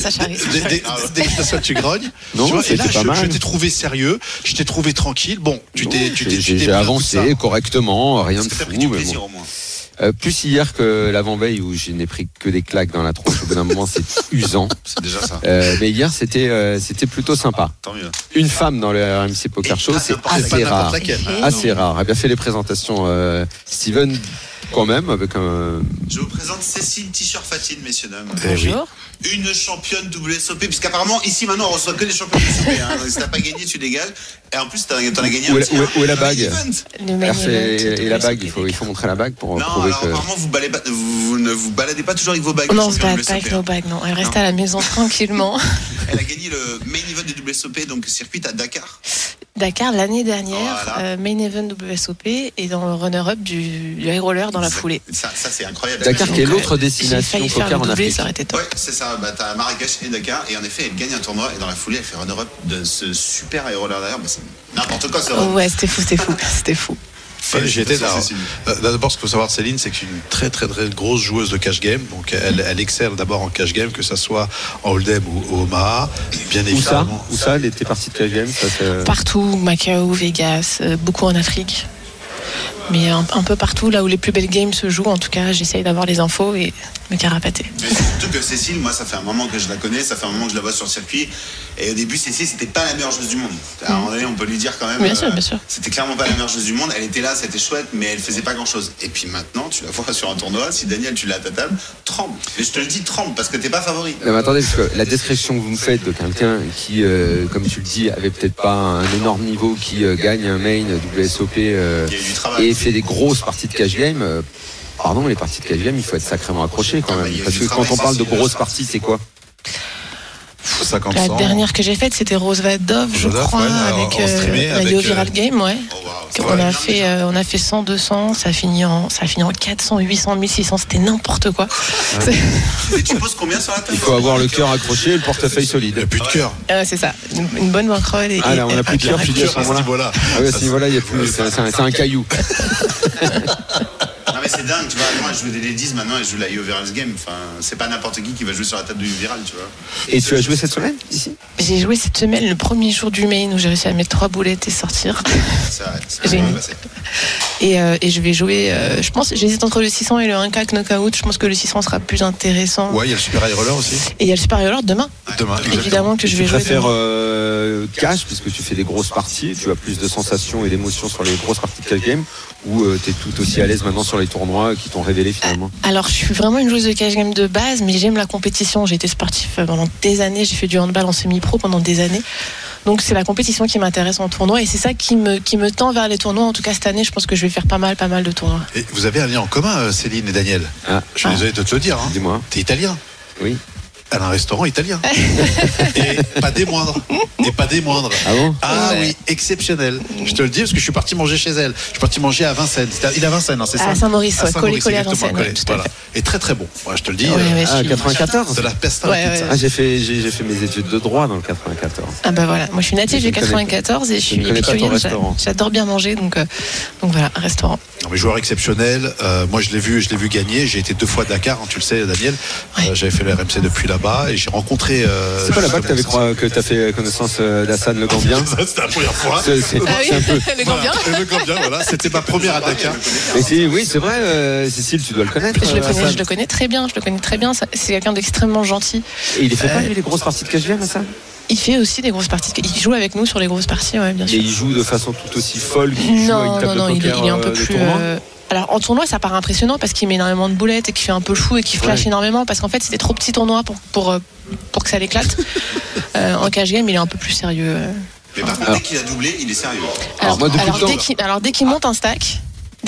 que tu t'assois, tu grognes. Non, tu vois, et là, c'était pas mal. je t'ai trouvé sérieux, je t'ai trouvé tranquille. Bon, J'ai avancé correctement, rien de Est-ce que t'as fou. pris du mais plaisir bon. au moins? Plus hier que l'avant-veille où je n'ai pris que des claques dans la tronche. Au bout d'un moment, c'est usant. C'est déjà ça. Mais hier, c'était plutôt sympa. Tant mieux. Une femme dans le RMC Poker Show, c'est assez rare. Assez rare. A bien fait les présentations, Steven, quand même, avec un. Je vous présente Cécile T-shirt-Fatine, messieurs dames. Bonjour. Une championne WSOP, puisqu'apparemment ici maintenant on reçoit que des champions WSOP. Hein. Si t'as pas gagné, tu dégages. Et en plus, t'en as gagné un petit. Où est la bague? Le main event Et la de bague, WSOP. il faut montrer la bague pour Non, prouver alors que. apparemment vous ne vous baladez pas toujours avec vos bagues. Non, on se championne balade pas avec WSOP, nos hein. bagues, non. Elle reste Non. à la maison tranquillement. Elle a gagné le main event du WSOP, donc circuit à Dakar. Dakar l'année dernière, Voilà. main event WSOP et dans le runner-up du high roller dans la foulée. Ça c'est incroyable. Dakar, qui est l'autre J'ai destination failli faire poker le en doublé, Afrique. ça aurait été top. Ouais, c'est ça. Bah, t'as Marrakech et Dakar, et en effet, elle gagne un tournoi, et dans la foulée, elle fait runner-up de ce super air roller derrière. Bah, c'est n'importe quoi, c'est vrai. Ouais, c'était fou. J'y étais là. Cécile. D'abord, ce qu'il faut savoir de Céline, c'est que c'est une très très très grosse joueuse de cash game. Donc elle excelle d'abord en cash game, que ça soit en Hold'em ou au Omaha. Bien évidemment. Où ça, elle était partie de KGM, ça c'est. Partout, Macao, Vegas, beaucoup en Afrique. Mais un peu partout, là où les plus belles games se jouent, en tout cas, j'essaye d'avoir les infos et me carapater. Mais surtout que Cécile, moi, ça fait un moment que je la connais, ça fait un moment que je la vois sur le circuit. Et au début, Cécile, c'était pas la meilleure joueuse du monde. À un moment donné, on peut lui dire quand même. Bien sûr, bien sûr. C'était clairement pas la meilleure joueuse du monde. Elle était là, c'était chouette, mais elle faisait pas grand chose. Et puis maintenant, tu la vois sur un tournoi. Si Daniel, tu l'as à ta table, tremble. Mais je te le dis, tremble, parce que t'es pas favori. Non, mais attendez, parce que la description que vous me faites de quelqu'un qui, comme tu le dis, avait peut-être pas un énorme niveau, qui gagne un main WSOP Il y a eu du travail. et fait des grosses parties de cash game. Pardon, les parties de cash game, il faut être sacrément accroché quand même. il y a Parce du que travail, quand on parle de Cécile, grosses ça. parties, c'est quoi? 50 La dernière que j'ai faite, c'était Rose Vadov, je Vadov, crois, ouais, avec en streamé, la avec, Yo Viral Game, ouais. Oh, wow. On a fait 100, 200, ça a fini en 400, 800, 1600, c'était n'importe quoi. Et tu poses combien sur la table? Il faut avoir le cœur accroché et le portefeuille solide. Il n'y a plus de cœur. C'est ça, une bonne bankroll. Ah là, on a plus de cœur, tu dis à ce moment-là. Voilà. Ah oui, à ce niveau-là, il y a plus. C'est un caillou. Non mais c'est dingue, tu vois, moi je joue des ladies maintenant et je joue la Yo Viral Game. Enfin, c'est pas n'importe qui va jouer sur la table du Viral, tu vois. Et tu as joué cette semaine ici? J'ai joué cette semaine le premier jour du main où j'ai réussi à mettre 3 boulettes et sortir. C'est vrai, c'est Génial. bien passé. Et je vais jouer, je pense, j'hésite entre le 600 et le 1K knockout. Je pense que le 600 sera plus intéressant. Ouais, il y a le Super High Roller aussi. Et il y a le Super Roller demain. Demain, Évidemment que je Tu vais jouer préfères demain. cash, puisque tu fais des grosses parties, tu as plus de sensations et d'émotions sur les grosses parties de cash game, ou tu es tout aussi à l'aise maintenant sur les tournois qui t'ont révélé finalement? Alors, je suis vraiment une joueuse de cash game de base, mais j'aime la compétition. J'ai été sportif pendant des années. J'ai fait du handball en semi-pro pendant des années. Donc, c'est la compétition qui m'intéresse en tournoi et c'est ça qui me tend vers les tournois. En tout cas, cette année, je pense que je vais faire pas mal de tournois. Et vous avez un lien en commun, Céline et Daniel. Ah. Je suis désolé de te le dire. Hein. Dis-moi. T'es italien. Oui. Elle a un restaurant italien. Et pas des moindres. Ah bon? Ah Ouais. oui, exceptionnel. Je te le dis parce que je suis parti manger chez elle. Je suis parti manger à Vincennes. Il est à Vincennes, hein, c'est ça? À Saint-Maurice, ouais, collé à exactement, Vincennes, collé. ouais, tout à Voilà. fait. Et très très bon. Ouais, je te le dis. Ouais, ouais, Ah, je suis- 94? De la peste à Ouais, la pizza. ouais. Ah, j'ai fait mes études de droit dans le 94. Ah bah voilà, moi je suis native Je du ne connais 94 et je suis ne connais pas ton épicurienne, restaurant. j'adore bien manger, donc voilà, un restaurant. Non, mais joueur exceptionnel. Moi, je l'ai vu gagner. J'ai été 2 fois à Dakar, hein, tu le sais, Daniel. Ouais. J'avais fait le RMC depuis là-bas et j'ai rencontré. C'est pas là-bas que t'as fait connaissance d'Hassan Le Gambien? Ça, c'était la première fois. C'est Ah oui, un peu. le Gambien. Voilà, le Gambien, voilà. C'était ma première à Dakar. Mais oui, c'est vrai, Cécile, tu dois le connaître. Je Hassan. le connais très bien, c'est quelqu'un d'extrêmement gentil. Et il les fait pas, lui, les grosses parties de cash game, Hassan? Il fait aussi des grosses parties, il joue avec nous sur les grosses parties, ouais, bien Et sûr. il joue de façon tout aussi folle qu'il joue à une Non, table non, de il poker est un peu de plus... tournoi. Alors en tournoi ça paraît impressionnant parce qu'il met énormément de boulettes et qu'il fait un peu le fou et qu'il flash Ouais. énormément parce qu'en fait c'est des trop petits tournois pour que ça l'éclate. En cash game il est un peu plus sérieux. Mais par contre, dès qu'il a doublé, il est sérieux. Alors, moi, depuis le temps- dès qu'il monte un stack,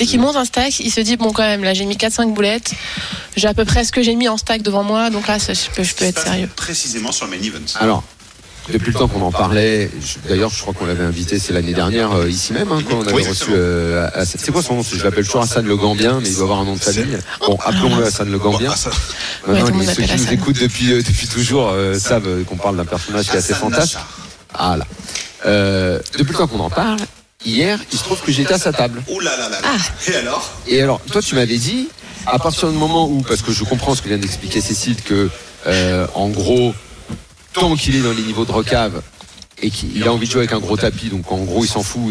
il se dit bon quand même là j'ai mis 4-5 boulettes, j'ai à peu près ce que j'ai mis en stack devant moi donc là je peux être sérieux. Précisément sur le main event. Alors, depuis le temps qu'on en parlait, d'ailleurs je crois qu'on l'avait invité, c'est l'année dernière, ici même, hein, quand on avait Oui, reçu... c'est quoi son nom? Je l'appelle toujours Hassan Le Gambien, mais il doit avoir un nom de famille. Bon, appelons-le Hassan Le Gambien. Bon, ça- Ouais, tout le monde ceux qui l'appelle nous Hassan. écoutent depuis toujours savent qu'on parle d'un personnage qui est assez Hassan fantastique. Voilà. Depuis le temps qu'on en parle, hier, il se trouve que j'étais à sa table. Ouh là là là là. Ah. Et alors? Et alors, toi, tu m'avais dit, à partir du moment où, parce que je comprends ce que vient d'expliquer Cécile, que en gros, tant qu'il est dans les niveaux de recave et qu'il a envie de jouer avec un gros tapis, donc en gros il s'en fout,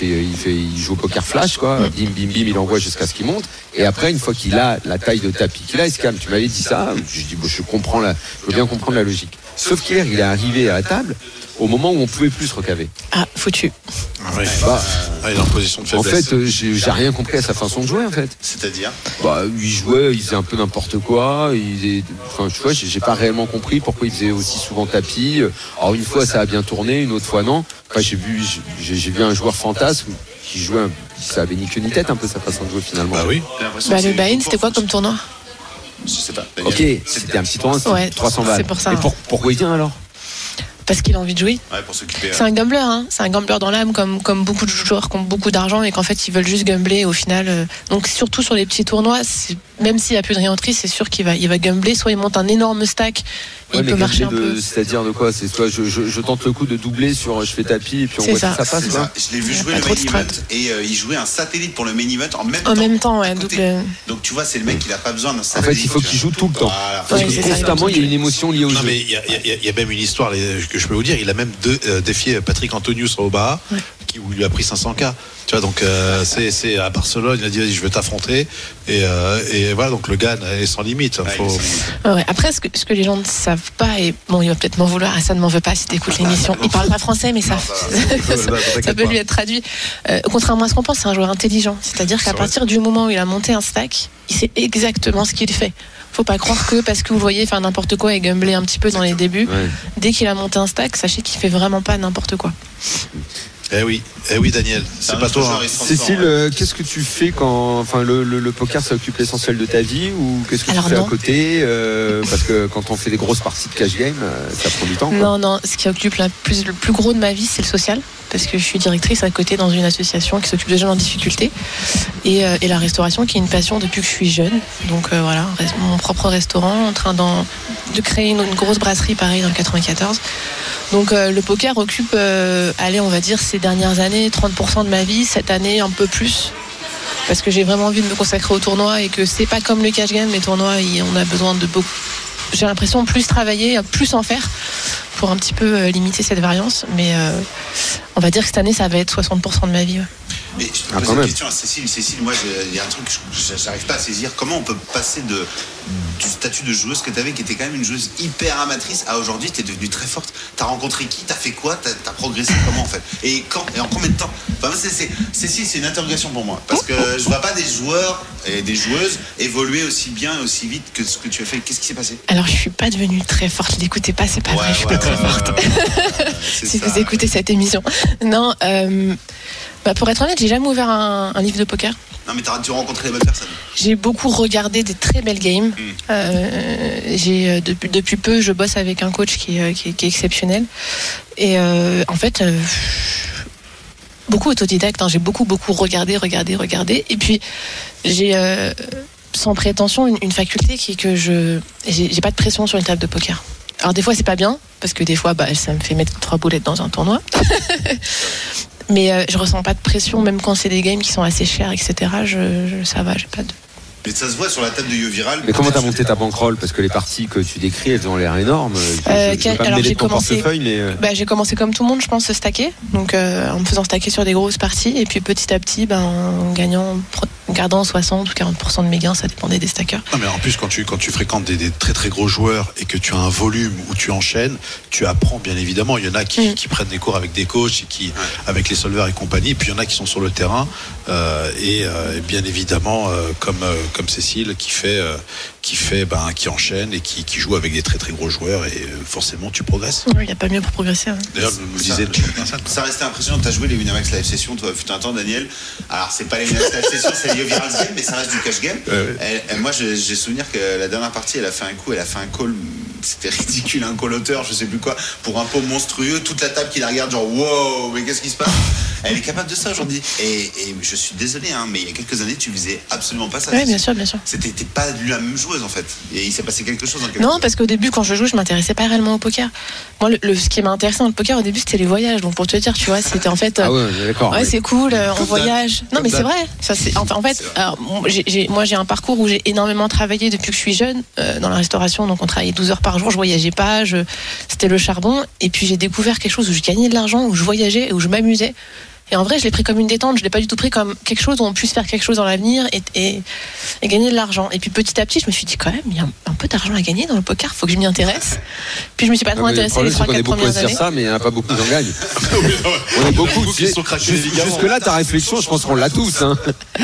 il joue au poker flash quoi, bim bim bim, il envoie jusqu'à ce qu'il monte, et après une fois qu'il a la taille de tapis qu'il a, il se calme. Tu m'avais dit ça, je dis je veux bien comprendre la logique. Sauf qu'hier il est arrivé à la table au moment où on pouvait plus se recaver. Ah, foutu. Il est en position de faiblesse. En fait, j'ai rien compris à sa façon de jouer en fait. C'est-à-dire il jouait, il faisait un peu n'importe quoi. Enfin, tu vois, j'ai pas réellement compris pourquoi il faisait aussi souvent tapis. Alors une fois ça a bien tourné, une autre fois non. Enfin, j'ai vu un joueur fantasme qui jouait, ça avait ni queue ni tête un peu sa façon de jouer finalement. Bah oui. Le buy-in, c'était quoi comme tournoi? Je sais pas. Ok, c'était un petit tournoi, c'était 300 balles. C'est pour ça. Et pourquoi il vient alors? Parce qu'il a envie de jouer. Ouais, pour s'occuper. C'est un gambler, hein. C'est un gambler dans l'âme, comme beaucoup de joueurs qui ont beaucoup d'argent et qu'en fait ils veulent juste gambler au final. Donc surtout sur les petits tournois, même s'il n'y a plus de réentrée, c'est sûr qu'il va gambler. Soit il monte un énorme stack, et il peut marcher un peu. C'est-à-dire de quoi? C'est soit je tente le coup de doubler sur je fais tapis et puis on voit ça. que ça passe. C'est ça. Je l'ai vu jouer le main event et il jouait un satellite pour le main event en même temps. Ouais, double. Donc tu vois, c'est le mec qui n'a pas besoin d'un En satellite. fait, il faut qu'il joue tout le temps. Voilà. Parce Ouais, que c'est ça, constamment, il y a une émotion liée au Non jeu. mais il y a même une histoire que je peux vous dire. Il a même défié Patrick Antonius au Baha, où il lui a pris 500K. Tu vois, donc c'est à Barcelone, il a dit vas-y, je vais t'affronter, et voilà, donc le gars est sans limite. Ouais. Après, ce que les gens ne savent pas, et bon, il va peut-être m'en vouloir, Hassan ne m'en veut pas si t'écoutes l'émission. Il parle pas français, mais ça peut lui être traduit. Contrairement à ce qu'on pense, c'est un joueur intelligent. C'est-à-dire qu'à partir du moment où il a monté un stack, il sait exactement ce qu'il fait. Faut pas croire que parce que vous le voyez faire n'importe quoi et gambler un petit peu dans les débuts, dès qu'il a monté un stack, sachez qu'il fait vraiment pas n'importe quoi. Eh oui, Daniel, c'est pas toi. Cécile, qu'est-ce que tu fais quand, enfin, le poker, ça occupe l'essentiel de ta vie, ou qu'est-ce que tu fais à côté, parce que quand on fait des grosses parties de cash game, ça prend du temps, quoi. Non, ce qui occupe le plus gros de ma vie, c'est le social, parce que je suis directrice à côté dans une association qui s'occupe de jeunes en difficulté, et la restauration qui est une passion depuis que je suis jeune. Donc voilà, mon propre restaurant, en train de créer une grosse brasserie pareil dans le 94. Donc le poker occupe, on va dire ces dernières années 30% de ma vie, cette année un peu plus, parce que j'ai vraiment envie de me consacrer au tournoi et que c'est pas comme le cash game, les tournois on a besoin de beaucoup, j'ai l'impression, plus travailler, plus en faire pour un petit peu limiter cette variance, mais on va dire que cette année ça va être 60% de ma vie. Ouais. Mais je te pose une question à Cécile. Cécile, moi, il y a un truc que j'arrive pas à saisir. Comment on peut passer du statut de joueuse que tu avais, qui était quand même une joueuse hyper amatrice, à aujourd'hui, tu es devenue très forte. Tu as rencontré qui? Tu as fait quoi? Tu as progressé comment, en fait? Et quand? Et en combien de temps? Enfin, Cécile, c'est une interrogation pour moi. Parce que je vois pas des joueurs et des joueuses évoluer aussi bien et aussi vite que ce que tu as fait. Qu'est-ce qui s'est passé? Alors, je suis pas devenue très forte. L'écoutez pas, c'est pas vrai. Je suis pas très forte. Si vous écoutez cette émission. Non, pour être honnête, j'ai jamais ouvert un livre de poker. Non, mais tu rencontré les bonnes personnes. J'ai beaucoup regardé des très belles games. Depuis peu, je bosse avec un coach qui est exceptionnel. Et en fait, beaucoup autodidacte. J'ai beaucoup regardé. Et puis, j'ai, sans prétention, une faculté qui est que j'ai pas de pression sur une table de poker. Alors des fois, c'est pas bien, parce que des fois, ça me fait mettre 3 boulettes dans un tournoi. Mais je ressens pas de pression, même quand c'est des games qui sont assez chers, etc. Ça va, j'ai pas de... Mais ça se voit sur la table de YoViral. Mais comment t'as monté ta bankroll? Parce que les parties que tu décris, elles ont l'air énormes. Alors j'ai commencé comme tout le monde, je pense, stacker. Donc en me faisant stacker sur des grosses parties. Et puis petit à petit, en gardant 60 ou 40% de mes gains, ça dépendait des stackers. Non, mais en plus, quand tu fréquentes des très très gros joueurs et que tu as un volume où tu enchaînes, tu apprends bien évidemment. Il y en a qui prennent des cours avec des coachs, et avec les solvers et compagnie. Et puis il y en a qui sont sur le terrain et bien évidemment comme Cécile qui enchaîne et qui joue avec des très très gros joueurs, et forcément tu progresses. Il n'y a pas mieux pour progresser. D'ailleurs, nous disait ça restait impressionnant. Tu as joué les Winamax Live Session, toi, fut un temps, Daniel. Alors, c'est pas les Winamax Live Session, c'est les YoViral Game, mais ça reste du cash game. Moi, j'ai souvenir que la dernière partie, elle a fait un call, c'était ridicule, un call auteur, je sais plus quoi, pour un pot monstrueux, toute la table qui la regarde, genre wow, mais qu'est-ce qui se passe? Elle est capable de ça aujourd'hui. Et je suis désolé, hein, mais il y a quelques années, tu faisais absolument pas ça. Oui, bien sûr. T'es pas la même joueuse en fait. Et il s'est passé quelque chose dans quelques Non, parce qu'au début, quand je jouais, je m'intéressais pas réellement au poker. Moi, ce qui m'a intéressé dans le poker au début, c'était les voyages. Donc pour te dire, tu vois, c'était en fait. Ah ouais, d'accord. Ouais, c'est cool, on voyage. Non, mais c'est vrai. Ça, en fait, alors, moi, j'ai un parcours où j'ai énormément travaillé depuis que je suis jeune dans la restauration. Donc on travaillait 12 heures par jour, je voyageais pas, c'était le charbon. Et puis j'ai découvert quelque chose où je gagnais de l'argent, où je voyageais, où je m'amusais. Et en vrai, je l'ai pris comme une détente, je l'ai pas du tout pris comme quelque chose où on puisse faire quelque chose dans l'avenir et gagner de l'argent. Et puis petit à petit, je me suis dit quand même, il y a un peu d'argent à gagner dans le poker, faut que je m'y intéresse. Puis je me suis pas trop intéressée les 3-4 premières années. Ça, mais il n'y en a pas beaucoup qui en gagnent. On est beaucoup qui sont craqués. Jusque-là, ta réflexion, je pense qu'on l'a tous. Hein.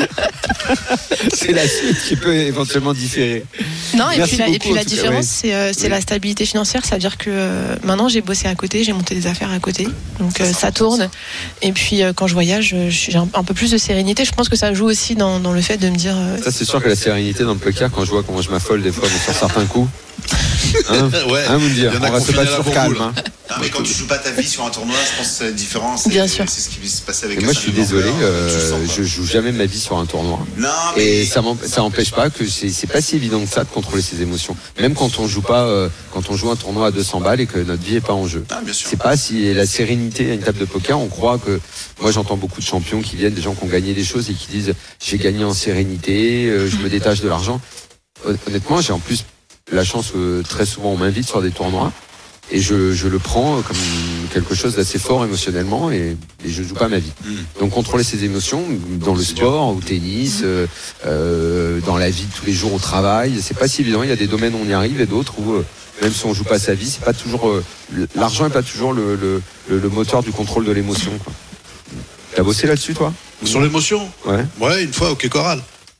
C'est la suite qui peut éventuellement différer. Non, et puis la différence, c'est la stabilité financière, c'est-à-dire que maintenant j'ai bossé à côté, j'ai monté des affaires à côté, donc ça tourne. Et puis quand je voyage, j'ai un peu plus de sérénité. Je pense que ça joue aussi dans le fait de me dire. Ça, c'est sûr que la sérénité dans le poker, quand je vois comment je m'affole des fois sur certains coups. Vous dire, on va se battre sur calme. Hein. Non, mais quand tu joues pas ta vie sur un tournoi, je pense que c'est différent. Bien sûr. C'est ce qui se passer avec. Moi, je suis désolé, je joue jamais ma vie sur un tournoi. Non, mais... Et ça n'empêche pas que c'est pas si évident que ça de contrôler ses émotions. Même quand on joue pas, quand on joue un tournoi à 200 balles et que notre vie est pas en jeu. Ah, bien sûr. C'est pas si la sérénité à une table de poker. On croit que. Moi, j'entends beaucoup de champions qui viennent, des gens qui ont gagné des choses et qui disent j'ai gagné en sérénité, je me détache de l'argent. Honnêtement, j'ai en plus la chance que très souvent on m'invite sur des tournois et je le prends comme quelque chose d'assez fort émotionnellement et je joue pas ma vie. Donc contrôler ses émotions dans le sport, au tennis, dans la vie de tous les jours au travail, c'est pas si évident. Il y a des domaines où on y arrive et d'autres où même si on joue pas sa vie, c'est pas toujours l'argent est pas toujours le moteur du contrôle de l'émotion. T'as bossé là-dessus toi? Sur l'émotion? Ouais, une fois au Quai Coral.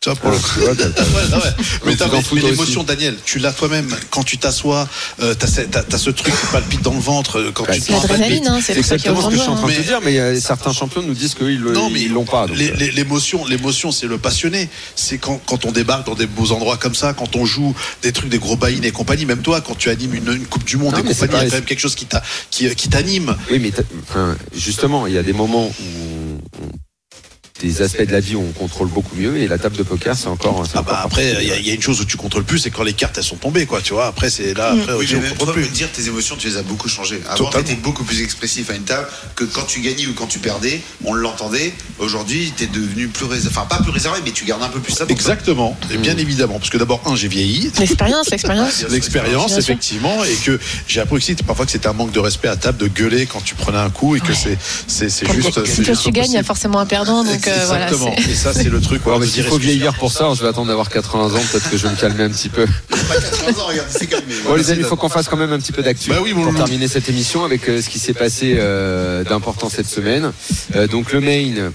Mais l'émotion, Daniel, tu l'as toi-même quand tu t'assois, t'as ce truc qui palpite dans le ventre quand tu te prends l'adrénaline, hein, c'est exactement ce que je suis en train de te dire, mais certains champions nous disent qu'ils l'ont pas. L'émotion, c'est le passionné. C'est quand on débarque dans des beaux endroits comme ça, quand on joue des trucs, des gros buy-in et compagnie. Même toi, quand tu animes une Coupe du Monde et compagnie, il y a quand même quelque chose qui t'anime. Oui, mais justement, il y a des moments où des aspects de la vie où on contrôle beaucoup mieux et la table de poker c'est encore après il y a une chose où tu contrôles plus, c'est quand les cartes elles sont tombées quoi, tu vois. Après c'est là oui, mais on peut dire tes émotions, tu les as beaucoup changées. Avant tu étais beaucoup plus expressif à une table que quand tu gagnais ou quand tu perdais, on l'entendait. Aujourd'hui tu es devenu plus réservé, enfin pas plus réservé, mais tu gardes un peu plus ça. Exactement, et bien évidemment, parce que d'abord j'ai vieilli, l'expérience effectivement, et que j'ai appris aussi parfois que c'était un manque de respect à table de gueuler quand tu prenais un coup et que c'est juste si tu gagnes il y a forcément un perdant, donc exactement. Voilà, et ça c'est le truc. Mais s'il faut vieillir pour ça, je vais attendre d'avoir 80 ans, peut-être que je vais me calmer un petit peu. Pas 80 ans, regarde, c'est calmé. Bon les amis, il faut qu'on fasse quand même un petit peu d'actu pour terminer cette émission avec ce qui s'est passé d'important cette semaine. Donc le main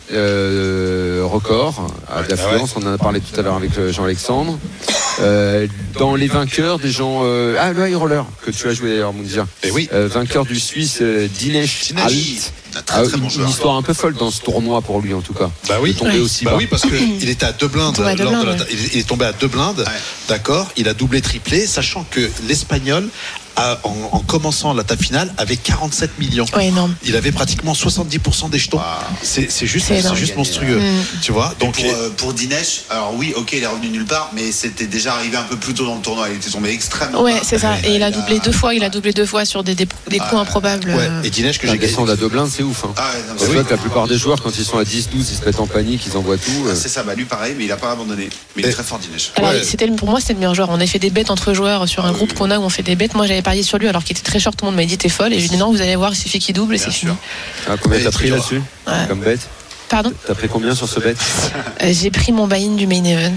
record d'affluence, on en a parlé tout à l'heure avec Jean-Alexandre. Dans les vainqueurs des gens le high roller que tu as joué d'ailleurs, Moundir. Vainqueur du Suisse Dinesh Alt. Une histoire un peu folle dans ce tournoi pour lui en tout cas. Il est tombé aussi bas. Oui, parce qu'il était à 2 blindes. Il est tombé à 2 blindes. D'accord. Il a doublé triplé, sachant que l'Espagnol en commençant la table finale avait 47 millions. Énorme. Il avait pratiquement 70% des jetons. C'est juste monstrueux. Tu vois. Donc pour Dinesh, alors oui, ok, il est revenu nulle part, mais c'était déjà arrivé un peu plus tôt dans le tournoi. Il était tombé extrêmement bas. C'est ça. Et il a doublé 2 fois. Il a doublé 2 fois sur des coups improbables. Et Dinesh que j'ai gagné à 2 blindes, c'est ouf. C'est vrai que la plupart des joueurs, quand ils sont à 10-12, ils se mettent en panique, ils envoient tout. C'est ça. Lui pareil, mais il a pas abandonné. Mais il est très fort, Dinesh. Pour moi, c'était le meilleur joueur. On a fait des bêtes entre joueurs sur un groupe qu'on a où on fait des bêtes. Moi, j'avais parié sur lui alors qu'il était très short. Tout le monde m'a dit t'es folle. Et je lui ai dit non, vous allez voir, il suffit qu'il double et c'est fini. Combien t'as pris là-dessus comme bête? Pardon? T'as pris combien sur ce bet? J'ai pris mon buy-in du main event.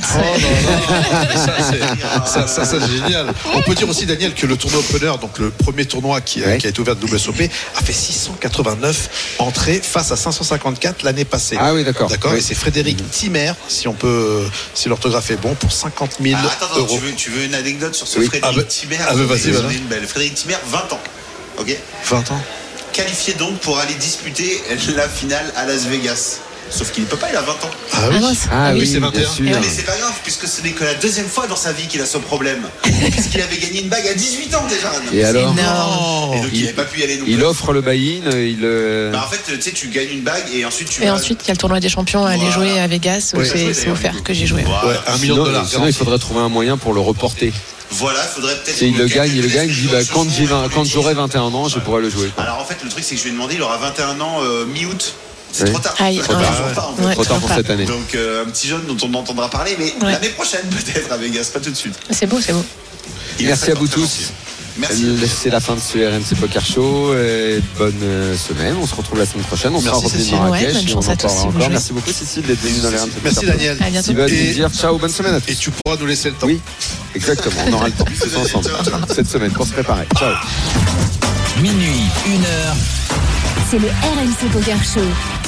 Ça c'est génial. On peut dire aussi, Daniel, que le tournoi Opener, donc le premier tournoi qui a été ouvert de WSOP, a fait 689 entrées face à 554 l'année passée. Ah oui, d'accord. Et c'est Frédéric Timmer, si l'orthographe est bon, pour 50 000 euros. Tu veux une anecdote sur ce Frédéric Timmer? Vas-y. Frédéric Timmer, 20 ans. Ok. 20 ans. Qualifié donc pour aller disputer la finale à Las Vegas. Sauf qu'il ne peut pas, il a 20 ans. Ah oui. mince. Ah oui, c'est 21. bien sûr. Mais c'est pas grave, puisque ce n'est que la deuxième fois dans sa vie qu'il a ce problème. Puisqu'il avait gagné une bague à 18 ans déjà. Et alors énorme. Et donc il n'avait pas pu y aller non plus. Il offre le buy-in, Bah, en fait, tu sais, tu gagnes une bague et ensuite tu Et vas- ensuite, il y a le tournoi des champions à aller Voilà. jouer à Vegas où Ouais. c'est offert que j'ai joué. Voilà. Ouais, $1 million. Sinon, il faudrait trouver un moyen pour le reporter. Voilà, il faudrait peut-être. Si il le gagne, il laisse dit les bah, gens quand se jouer, quand j'aurai 21 ans, je pourrai le jouer. quoi. Alors en fait, le truc, c'est que je lui ai demandé, il aura 21 ans mi-août. C'est Oui. trop tard. Aïe, Trop ouais. tard, trop tard, en fait. Ouais, Trop tard pour trop cette année. Donc un petit jeune dont on entendra parler, mais Ouais. l'année prochaine peut-être à Vegas, pas tout de suite. C'est beau, c'est beau. Il est Merci très à vous très tous. gentil. Merci. C'est la fin de ce RMC Poker Show. Et bonne semaine. On se retrouve la semaine prochaine. On sera Merci, revenu Cécile. de Marrakech. Ouais, bonne et chance on en à tous si parlera vous encore. jouez. Merci beaucoup Cécile d'être venue dans les RMC Poker Merci Show. Daniel. À bientôt. Steven Et- nous dire ciao, bonne semaine à tous. Et tu pourras nous laisser le temps. Oui, exactement. On aura le temps. C'est ensemble cette semaine pour se préparer. Ciao. Minuit, 1h. C'est le RMC Poker Show.